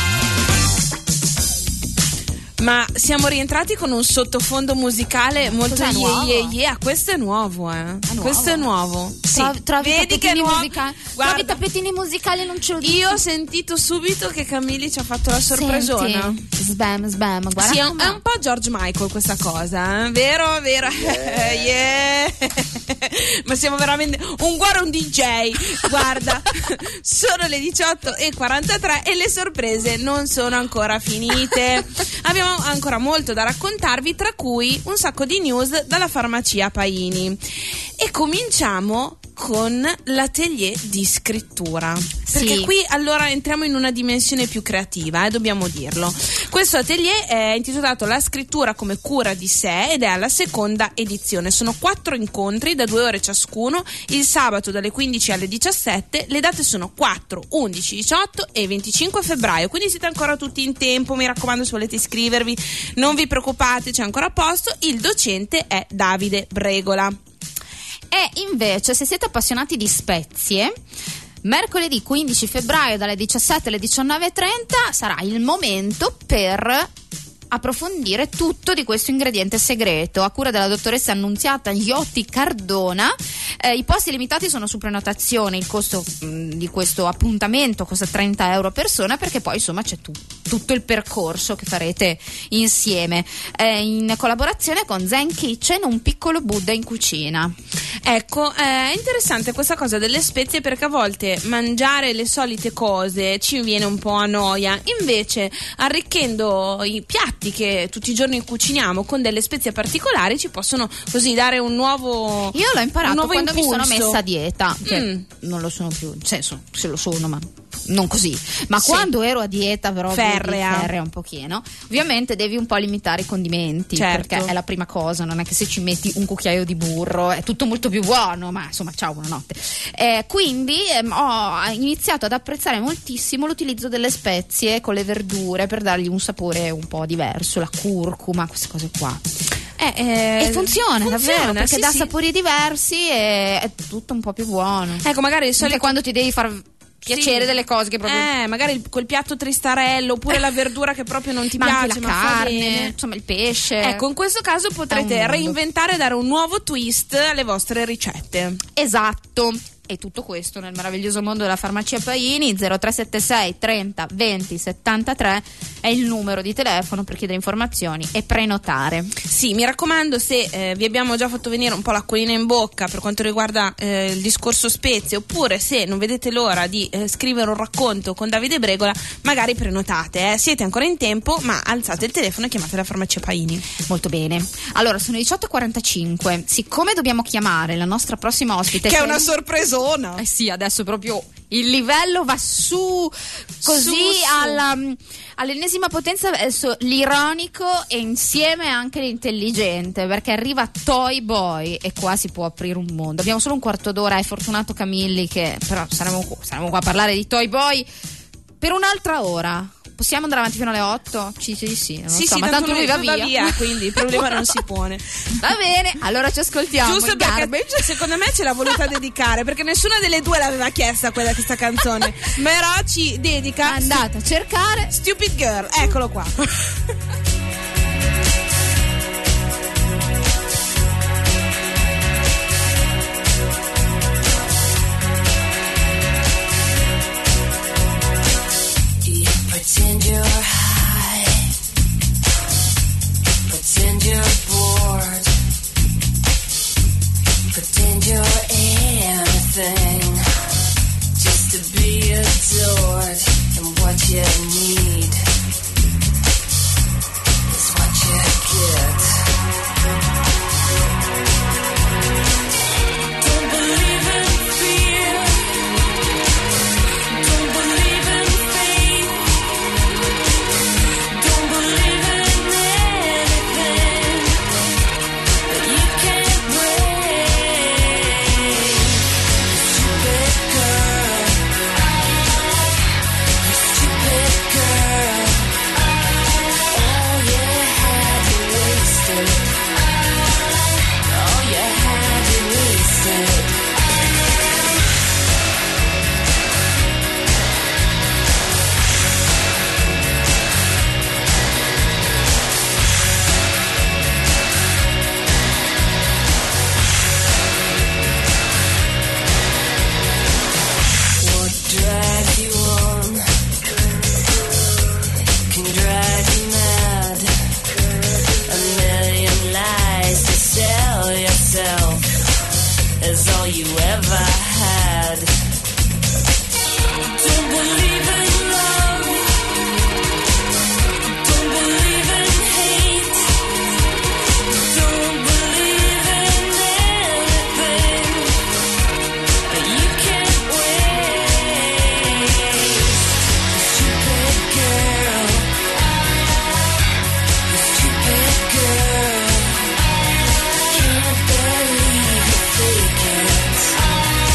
Ma siamo rientrati con un sottofondo musicale molto Cos'è, ye nuovo? ye ye. Questo è nuovo, eh. nuovo? Questo è nuovo. Sì. Trovi, trovi Vedi che è tappetini nuovo. musicali? Guarda, Trovi tappetini musicali, non ce lo dici. io ho sentito subito che Camilli ci ha fatto la sorpresona. Senti, sbam, sbam, guarda. Sì, è un, com'è. è un po' George Michael questa cosa, eh? Vero, vero. Yeah. Yeah. Ma siamo veramente un guarda un D J. Guarda, sono le diciotto e quarantatré e le sorprese non sono ancora finite. Abbiamo ancora molto da raccontarvi, tra cui un sacco di news dalla farmacia Paini. E cominciamo con l'atelier di scrittura, perché Sì. qui allora entriamo in una dimensione più creativa, eh, dobbiamo dirlo. Questo atelier è intitolato La scrittura come cura di sé ed è alla seconda edizione. Sono quattro incontri da due ore ciascuno, il sabato dalle quindici alle diciassette. Le date sono quattro, undici, diciotto e venticinque febbraio, quindi siete ancora tutti in tempo. Mi raccomando, se volete iscrivervi non vi preoccupate, c'è ancora posto. Il docente è Davide Bregola. E invece, se siete appassionati di spezie, mercoledì quindici febbraio dalle diciassette alle diciannove e trenta sarà il momento per approfondire tutto di questo ingrediente segreto a cura della dottoressa Annunziata Iotti Cardona. Eh, I posti limitati sono su prenotazione, il costo mh, di questo appuntamento costa trenta euro a persona, perché poi insomma c'è tu, tutto il percorso che farete insieme, eh, in collaborazione con Zen Kitchen, un piccolo Buddha in cucina. Ecco, è interessante questa cosa delle spezie, perché a volte mangiare le solite cose ci viene un po' a noia, invece arricchendo i piatti che tutti i giorni cuciniamo con delle spezie particolari ci possono così dare un nuovo Io l'ho imparato quando impulso. mi sono messa a dieta, che Mm. non lo sono più, nel senso, se lo sono, ma non così, ma Sì. quando ero a dieta però Ferrea. ferrea un pochino, ovviamente devi un po' limitare i condimenti, Certo. perché è la prima cosa, non è che se ci metti un cucchiaio di burro è tutto molto più buono, ma insomma, ciao, buonanotte. Eh, quindi ehm, ho iniziato ad apprezzare moltissimo l'utilizzo delle spezie con le verdure per dargli un sapore un po' diverso, la curcuma, queste cose qua. Eh, eh, E funziona, davvero, perché sì, dà sì. sapori diversi e è tutto un po' più buono. Ecco, magari il Anche solito quando ti devi far piacere Sì. delle cose che proprio Eh, magari il- quel piatto tristarello, oppure la verdura che proprio non ti ma piace, anche la ma fa carne, bene. insomma il pesce. Ecco, in questo caso È potrete un mondo. reinventare e dare un nuovo twist alle vostre ricette. Esatto. E tutto questo nel meraviglioso mondo della farmacia Paini. Zero tre sette sei trenta venti settantatré è il numero di telefono per chiedere informazioni e prenotare. Sì, mi raccomando, se eh, vi abbiamo già fatto venire un po' l'acquolina in bocca per quanto riguarda eh, il discorso spezie, oppure se non vedete l'ora di eh, scrivere un racconto con Davide Bregola, magari prenotate, eh. Siete ancora in tempo, ma alzate il telefono e chiamate la farmacia Paini. Molto bene. Allora, sono le diciotto e quarantacinque. Siccome dobbiamo chiamare la nostra prossima ospite, Che è una sorpresona. Eh sì, adesso proprio il livello va su così Su, su. alla, all'ennesima potenza verso l'ironico e insieme anche l'intelligente, perché arriva Toy Boy e qua si può aprire un mondo. Abbiamo solo un quarto d'ora, è fortunato Camilli, che però saremo, saremo qua a parlare di Toy Boy per un'altra ora. Possiamo andare avanti fino alle otto? Sì, sì, sì, non Sì, so, sì, ma tanto lui va via. via, quindi il problema non si pone. Va bene, allora ci ascoltiamo. Giusto, il perché Garbage. secondo me ce l'ha voluta dedicare, perché nessuna delle due l'aveva chiesta quella questa canzone. Però ci dedica. Andate a cercare Stupid Girl, eccolo qua. Pretend you're high, pretend you're bored, pretend you're anything, just to be adored. And what you need is what you get. Don't believe in fear, don't believe in faith, don't believe in anything that you can't break. Stupid girl, stupid girl, all you had you wasted, all you had you wasted. What drags you on can drive you mad. A million lies to sell yourself is all you ever had. Don't believe in love, don't believe in hate, don't believe in anything that you can't waste. Stupid girl, stupid girl, can't believe you fake it.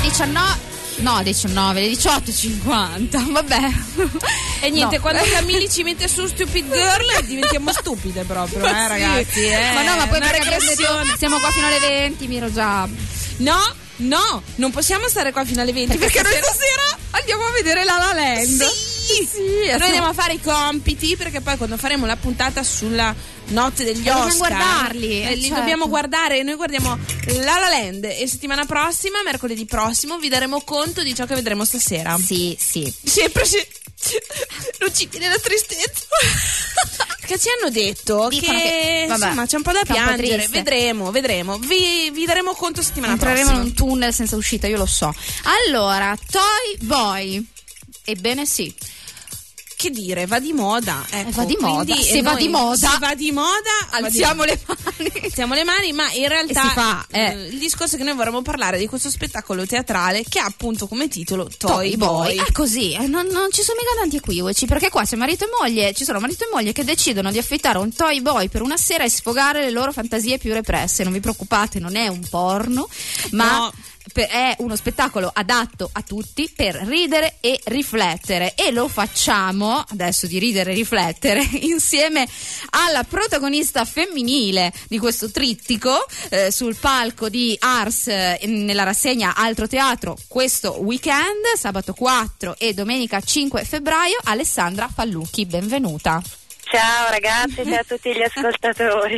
diciannove No, diciannove, le diciotto e cinquanta, vabbè. E niente, No. quando Camilli ci mette su Stupid Girl diventiamo stupide proprio, eh ragazzi. Eh. Ma no, ma poi Una perché regressione. siamo qua fino alle venti, Miro già. No, no, non possiamo stare qua fino alle venti Perché perché, noi stasera- stasera andiamo a vedere La La Land. Sì, sì, Noi andiamo a fare i compiti perché poi quando faremo la puntata sulla notte degli Eh, dobbiamo Oscar guardarli, eh, eh, li certo. dobbiamo guardare. Noi guardiamo La La Land e settimana prossima, mercoledì prossimo, vi daremo conto di ciò che vedremo stasera. Sì, sì. Sempre se non ci viene la tristezza. Che ci hanno detto Dicono che, che- vabbè, insomma c'è un po' da che è un po' piangere. triste. Vedremo, vedremo. Vi, vi daremo conto settimana Entreremo in prossima. un tunnel senza uscita, io lo so. Allora, Toy Boy. Ebbene sì. Che dire, va di moda. Ecco. Eh, va di moda. Quindi, Se eh, va noi- di moda, se va di moda, va di- alziamo le mani. alziamo le mani, ma in realtà E si fa, eh. eh, il discorso è che noi vorremmo parlare di questo spettacolo teatrale che ha appunto come titolo Toy, Toy Boy. Boy. È così, eh, non, non ci sono mica tanti equivoci, perché qua c'è marito e moglie, ci sono marito e moglie che decidono di affittare un Toy Boy per una sera e sfogare le loro fantasie più represse. Non vi preoccupate, non è un porno, ma No. per- è uno spettacolo adatto a tutti per ridere e riflettere, e lo facciamo adesso di ridere e riflettere insieme alla protagonista femminile di questo trittico eh, sul palco di Ars eh, nella rassegna Altro Teatro questo weekend, sabato quattro e domenica cinque febbraio. Alessandra Fallucchi, benvenuta. Ciao ragazzi, ciao a tutti gli ascoltatori.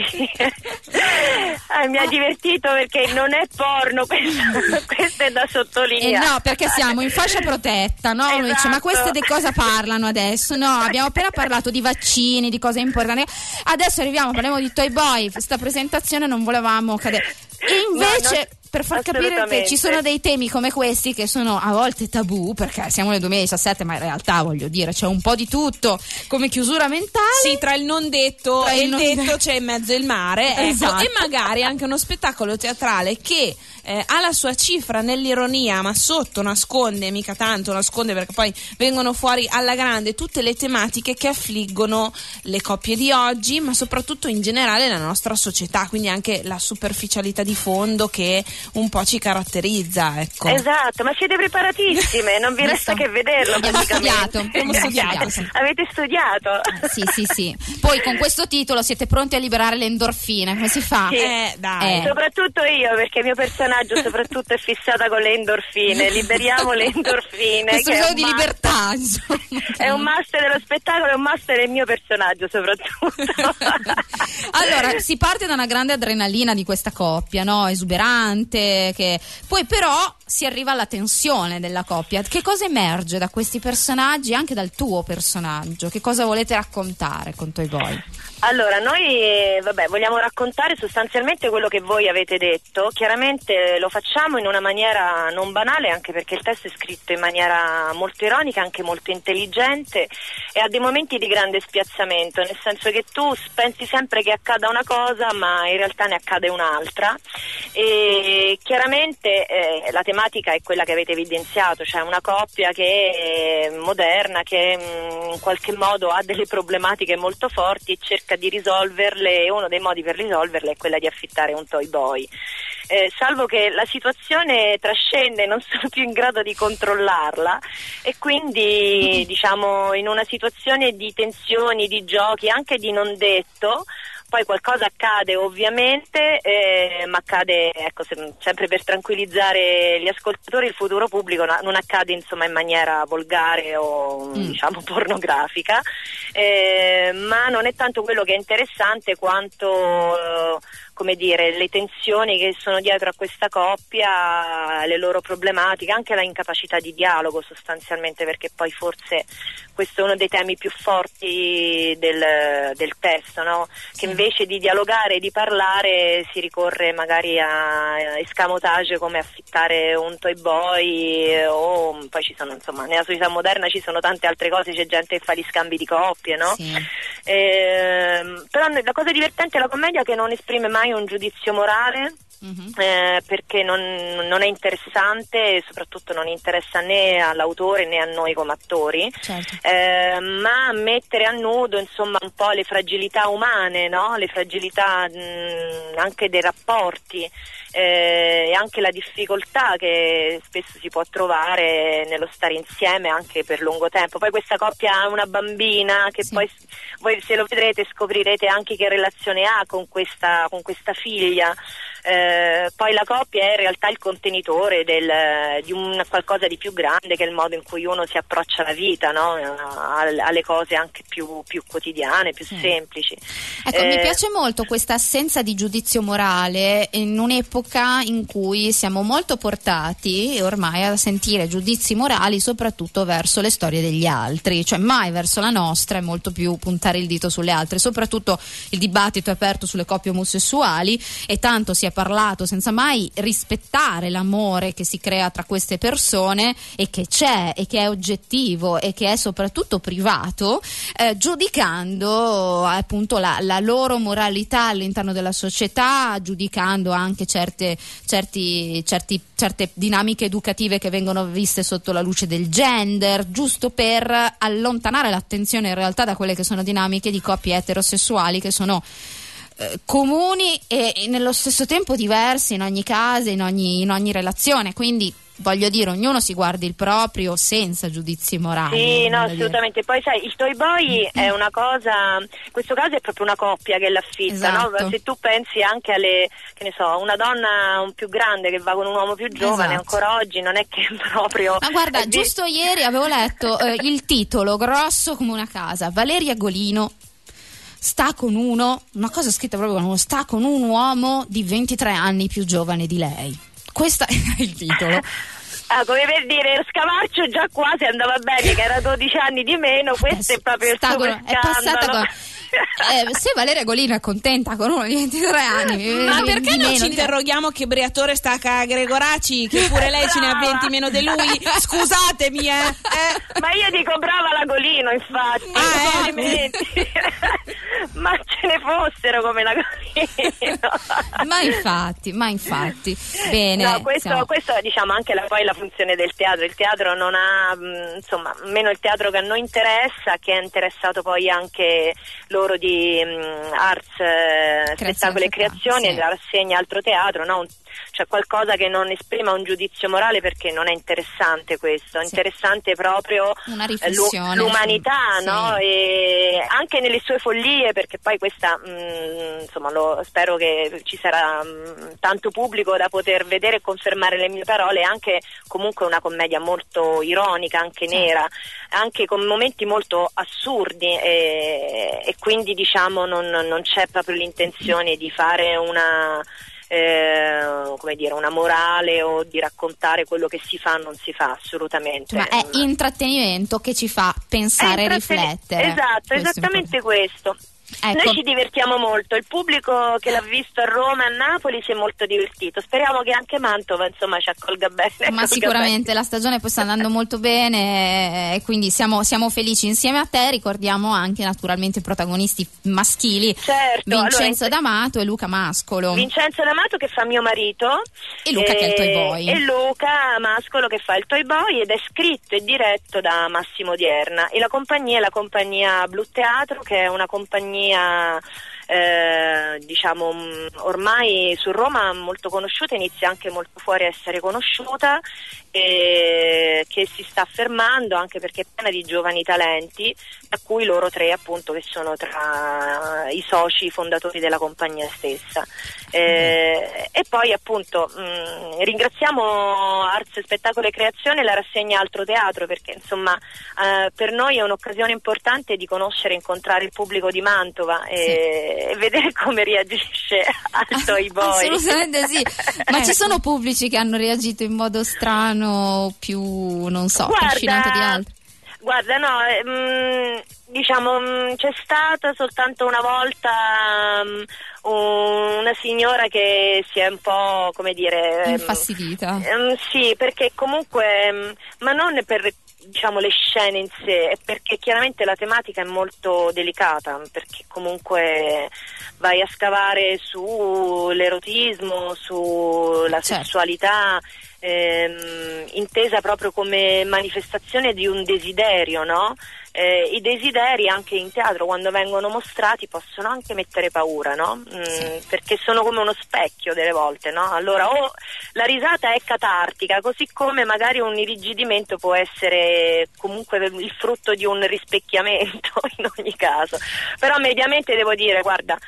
Ah, mi ha divertito perché non è porno, questo, questo è da Eh sottolineare. no, perché siamo in fascia protetta, no? Uno dice, ma Esatto. queste di cosa parlano adesso? No, abbiamo appena parlato di vaccini, di cose importanti. Adesso arriviamo, parliamo di Toy Boy, questa presentazione non volevamo cadere. E invece, No, no, per far capire che assolutamente. ci sono dei temi come questi che sono a volte tabù, perché siamo nel duemiladiciassette, ma in realtà voglio dire, c'è un po' di tutto come chiusura mentale. Sì, tra il non detto Tra e il il non detto detto. c'è in mezzo il mare, ecco. Esatto. E magari anche uno spettacolo teatrale che eh, ha la sua cifra nell'ironia, ma sotto nasconde, mica tanto nasconde perché poi vengono fuori alla grande tutte le tematiche che affliggono le coppie di oggi, ma soprattutto in generale la nostra società, quindi anche la superficialità di fondo che un po' ci caratterizza, ecco. Esatto, ma siete preparatissime, non vi resta che vederlo. Abbiamo praticamente. studiato, abbiamo studiato, sì. Avete studiato? Sì, sì, sì. Poi con questo titolo siete pronti a liberare le endorfine, come si fa? Sì. Eh, dai. Eh. Soprattutto io, perché il mio personaggio soprattutto è fissata con le endorfine. Liberiamo le endorfine. Questo che è gioco un di must- libertà, insomma. È un master dello spettacolo, è un master del mio personaggio soprattutto. Allora, si parte da una grande adrenalina di questa coppia, no? Esuberante, che poi però si arriva alla tensione della coppia. Che cosa emerge da questi personaggi, anche dal tuo personaggio? Che cosa volete raccontare con Toy Boy? Allora, noi eh, vabbè, vogliamo raccontare sostanzialmente quello che voi avete detto. Chiaramente lo facciamo in una maniera non banale, anche perché il testo è scritto in maniera molto ironica, anche molto intelligente, e ha dei momenti di grande spiazzamento, nel senso che tu pensi sempre che accada una cosa, ma in realtà ne accade un'altra. E chiaramente eh, la tematica è quella che avete evidenziato, cioè una coppia che è moderna, che mh, in qualche modo ha delle problematiche molto forti e cerca di risolverle, e uno dei modi per risolverle è quella di affittare un Toy Boy. Eh, salvo che la situazione trascende, non sono più in grado di controllarla, e quindi diciamo in una situazione di tensioni, di giochi, anche di non detto, poi qualcosa accade ovviamente, eh, ma accade, ecco, se- sempre per tranquillizzare gli ascoltatori, il futuro pubblico no- non accade insomma in maniera volgare o Mm. diciamo pornografica, eh, ma non è tanto quello che è interessante quanto eh, come dire, le tensioni che sono dietro a questa coppia, le loro problematiche, anche la incapacità di dialogo sostanzialmente, perché poi forse questo è uno dei temi più forti del, del testo, no? Che invece di dialogare e di parlare si ricorre magari a escamotage come affittare un Toy Boy, eh, o poi ci sono, insomma, nella società moderna ci sono tante altre cose, c'è gente che fa gli scambi di coppie, no? Sì. Ehm, però la cosa divertente della commedia è che non esprime mai un giudizio morale, Mhm. eh, perché non, non è interessante e soprattutto non interessa né all'autore né a noi come attori, Certo. eh, ma mettere a nudo insomma un po' le fragilità umane, no? Le fragilità mh, anche dei rapporti, eh, e anche la difficoltà che spesso si può trovare nello stare insieme anche per lungo tempo. Poi questa coppia ha una bambina che sì. poi voi se lo vedrete scoprirete anche che relazione ha con questa, con questa figlia. Eh, poi la coppia è in realtà il contenitore del, di un qualcosa di più grande, che è il modo in cui uno si approccia alla vita, no? alle cose anche più, più quotidiane, più sì. semplici. Ecco, eh, mi piace molto questa assenza di giudizio morale in un'epoca in cui siamo molto portati ormai a sentire giudizi morali soprattutto verso le storie degli altri, cioè mai verso la nostra, è molto più puntare il dito sulle altre. Soprattutto il dibattito è aperto sulle coppie omosessuali e tanto si è parlato senza mai rispettare l'amore che si crea tra queste persone e che c'è e che è oggettivo e che è soprattutto privato, eh, giudicando appunto la, la loro moralità all'interno della società, giudicando anche certe, certi, certi, certe dinamiche educative che vengono viste sotto la luce del gender, giusto per allontanare l'attenzione in realtà da quelle che sono dinamiche di coppie eterosessuali che sono eh, comuni e, e nello stesso tempo diversi in ogni caso, in ogni, in ogni relazione. Quindi voglio dire, ognuno si guardi il proprio senza giudizi morali. Sì, no, assolutamente. Poi sai, il toy boy mm-hmm. è una cosa, in questo caso è proprio una coppia che l'affitta, esatto. no? Se tu pensi anche alle, che ne so, una donna un più grande che va con un uomo più giovane, esatto. ancora oggi non è che proprio... Ma guarda, eh, giusto vi... ieri avevo letto eh, il titolo grosso come una casa, Valeria Golino sta con uno, una cosa scritta proprio con uno, sta con un uomo di ventitré anni più giovane di lei. Questo è il titolo. Ah, come per dire, lo scavarcio già quasi andava bene, che era dodici anni di meno, questo è proprio il super con, è passata con, eh, se Valeria Golino è contenta con uno di ventitré anni, ma di, perché di non meno, ci interroghiamo che Briatore sta a Gregoraci, che pure lei ce ne ha venti meno di lui? Scusatemi, eh. eh. Ma io dico brava la Golino, infatti. Ah, eh. Ma ce ne fossero come la Golino. Ma infatti, ma infatti. Bene. No, questo, siamo... questo diciamo anche la, poi la funzione del teatro. Il teatro non ha, mh, insomma, meno il teatro che a noi interessa, che è interessato poi anche loro di mh, Arts, eh, Spettacolo e Creazioni, sì. e la rassegna Altro Teatro, no? Un, cioè qualcosa che non esprima un giudizio morale, perché non è interessante questo, è sì. interessante proprio una riflessione, l'umanità, sì. no? E anche nelle sue follie, perché poi questa mh, insomma lo, spero che ci sarà mh, tanto pubblico da poter vedere e confermare le mie parole, anche comunque una commedia molto ironica, anche sì. nera, anche con momenti molto assurdi e, e quindi diciamo non, non c'è proprio l'intenzione di fare una Eh, come dire, una morale o di raccontare quello che si fa o non si fa, assolutamente. Ma è intrattenimento che ci fa pensare e riflettere. Esatto, esattamente questo. Ecco. Noi ci divertiamo molto, il pubblico che l'ha visto a Roma e a Napoli si è molto divertito, speriamo che anche Mantova insomma ci accolga bene. Ma sicuramente bene. La stagione poi sta andando molto bene e quindi siamo, siamo felici insieme a te. Ricordiamo anche naturalmente i protagonisti maschili, certo, Vincenzo allora, D'Amato e Luca Mascolo. Vincenzo D'Amato che fa mio marito e Luca e, che è il toy boy, e Luca Mascolo che fa il toy boy, ed è scritto e diretto da Massimo Dierna, e la compagnia è la compagnia Blu Teatro, che è una compagnia Eh, diciamo ormai su Roma molto conosciuta, inizia anche molto fuori a essere conosciuta, e che si sta affermando anche perché è piena di giovani talenti, a cui loro tre appunto che sono tra i soci fondatori della compagnia stessa. Eh, e poi appunto mh, ringraziamo Arts Spettacolo e Creazione e la rassegna Altro Teatro, perché insomma eh, per noi è un'occasione importante di conoscere e incontrare il pubblico di Mantova e, sì. e vedere come reagisce al toy boy. Assolutamente sì, ma ci sono pubblici che hanno reagito in modo strano, più non so, trascinante di altri? Guarda, no, mh, diciamo mh, c'è stata soltanto una volta mh, una signora che si è un po', come dire, infastidita. Mh, sì, perché comunque, mh, ma non per diciamo le scene in sé, è perché chiaramente la tematica è molto delicata, perché comunque vai a scavare sull'erotismo, sulla certo. sessualità. ehm, intesa proprio come manifestazione di un desiderio, no? Eh, I desideri anche in teatro, quando vengono mostrati, possono anche mettere paura, no? Mm, sì. Perché sono come uno specchio delle volte, no? Allora, o la risata è catartica, così come magari un irrigidimento può essere comunque il frutto di un rispecchiamento in ogni caso. Però mediamente devo dire, guarda,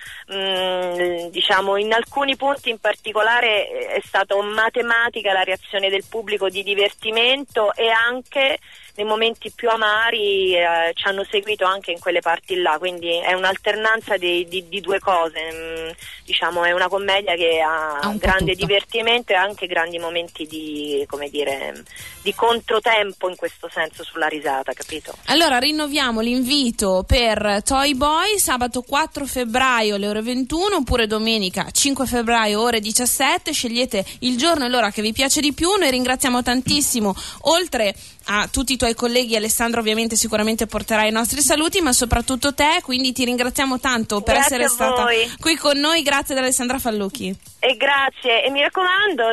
mm, diciamo in alcuni punti in particolare è stata matematica la reazione del pubblico di divertimento, e anche nei momenti più amari eh, ci hanno seguito anche in quelle parti là, quindi è un'alternanza di, di, di due cose, mm, diciamo è una commedia che ha, ha grande tutto. Divertimento e anche grandi momenti di, come dire, di controtempo in questo senso sulla risata, capito? Allora rinnoviamo l'invito per Toy Boy sabato quattro febbraio alle ore ventuno, oppure domenica cinque febbraio ore diciassette, scegliete il giorno e l'ora che vi piace di più. Noi ringraziamo tantissimo, oltre a tutti i tuoi colleghi, Alessandro ovviamente sicuramente porterà i nostri saluti, ma soprattutto te, quindi ti ringraziamo tanto per Grazie essere stata voi. qui con noi. Grazie ad Alessandra Fallucchi. E grazie, e mi raccomando,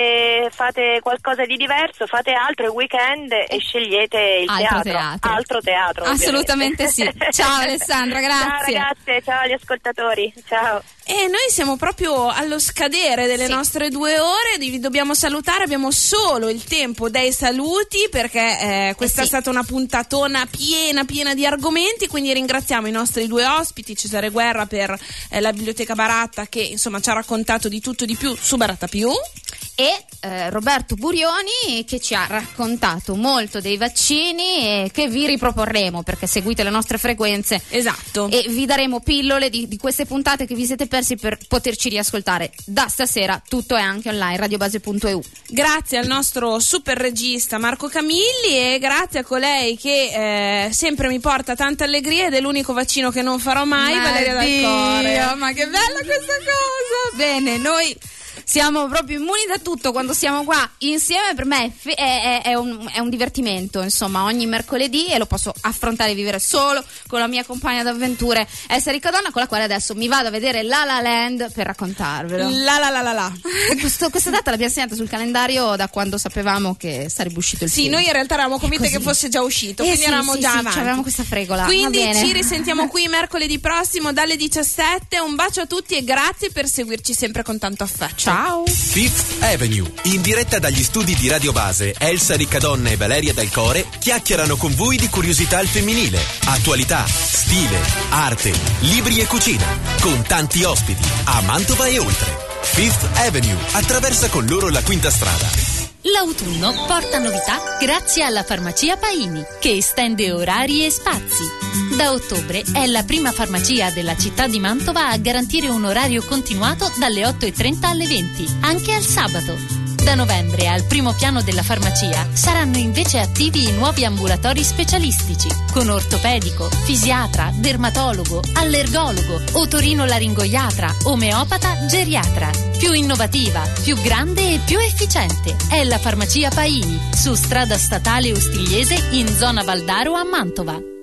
se fate qualcosa di diverso, fate altro il weekend e scegliete il Altro teatro. teatro. Altro teatro. Assolutamente ovviamente. sì. Ciao Alessandra, grazie. Ciao ragazze, ciao agli ascoltatori, ciao. E noi siamo proprio allo scadere delle Sì. nostre due ore, vi dobbiamo salutare, abbiamo solo il tempo dei saluti perché eh, questa Eh è sì. stata una puntatona piena piena di argomenti, quindi ringraziamo i nostri due ospiti, Cesare Guerra per eh, la Biblioteca Baratta, che insomma ci ha raccontato di tutto e di più su Baratta Più, e eh, Roberto Burioni, che ci ha raccontato molto dei vaccini e che vi riproporremo, perché seguite le nostre frequenze. Esatto. E vi daremo pillole di, di queste puntate che vi siete persi per poterci riascoltare. Da stasera tutto è anche online, radiobase punto e u. Grazie al nostro super regista Marco Camilli, e grazie a colei che eh, sempre mi porta tanta allegria ed è l'unico vaccino che non farò mai, Ma Valeria Dal Dio, Core. ma che bella questa cosa! Bene, noi siamo proprio immuni da tutto quando siamo qua insieme. Per me è, fe- è, è, è, un, è un divertimento, insomma, ogni mercoledì, e lo posso affrontare e vivere solo con la mia compagna d'avventure, essere ricca donna, con la quale adesso mi vado a vedere La La Land per raccontarvelo. La la la la la. Questo, questa data l'abbiamo segnata sul calendario da quando sapevamo che sarebbe uscito il Sì, film. noi in realtà eravamo convinte così. che fosse già uscito, Eh quindi sì, eravamo sì, già sì, avanti. avevamo questa fregola. Quindi Va bene. ci risentiamo qui mercoledì prossimo dalle diciassette. Un bacio a tutti e grazie per seguirci sempre con tanto affetto. Ciao. Fifth Avenue, in diretta dagli studi di Radio Base, Elsa Riccadonna e Valeria Dal Core chiacchierano con voi di curiosità al femminile, attualità, stile, arte, libri e cucina, con tanti ospiti a Mantova e oltre. Fifth Avenue attraversa con loro la quinta strada. L'autunno porta novità grazie alla farmacia Paini, che estende orari e spazi. Da ottobre è la prima farmacia della città di Mantova a garantire un orario continuato dalle otto e trenta alle venti, anche al sabato. Da novembre al primo piano della farmacia saranno invece attivi i nuovi ambulatori specialistici, con ortopedico, fisiatra, dermatologo, allergologo, otorinolaringoiatra, omeopata, geriatra. Più innovativa, più grande e più efficiente è la farmacia Paini, su strada statale Ostigliese in zona Valdaro a Mantova.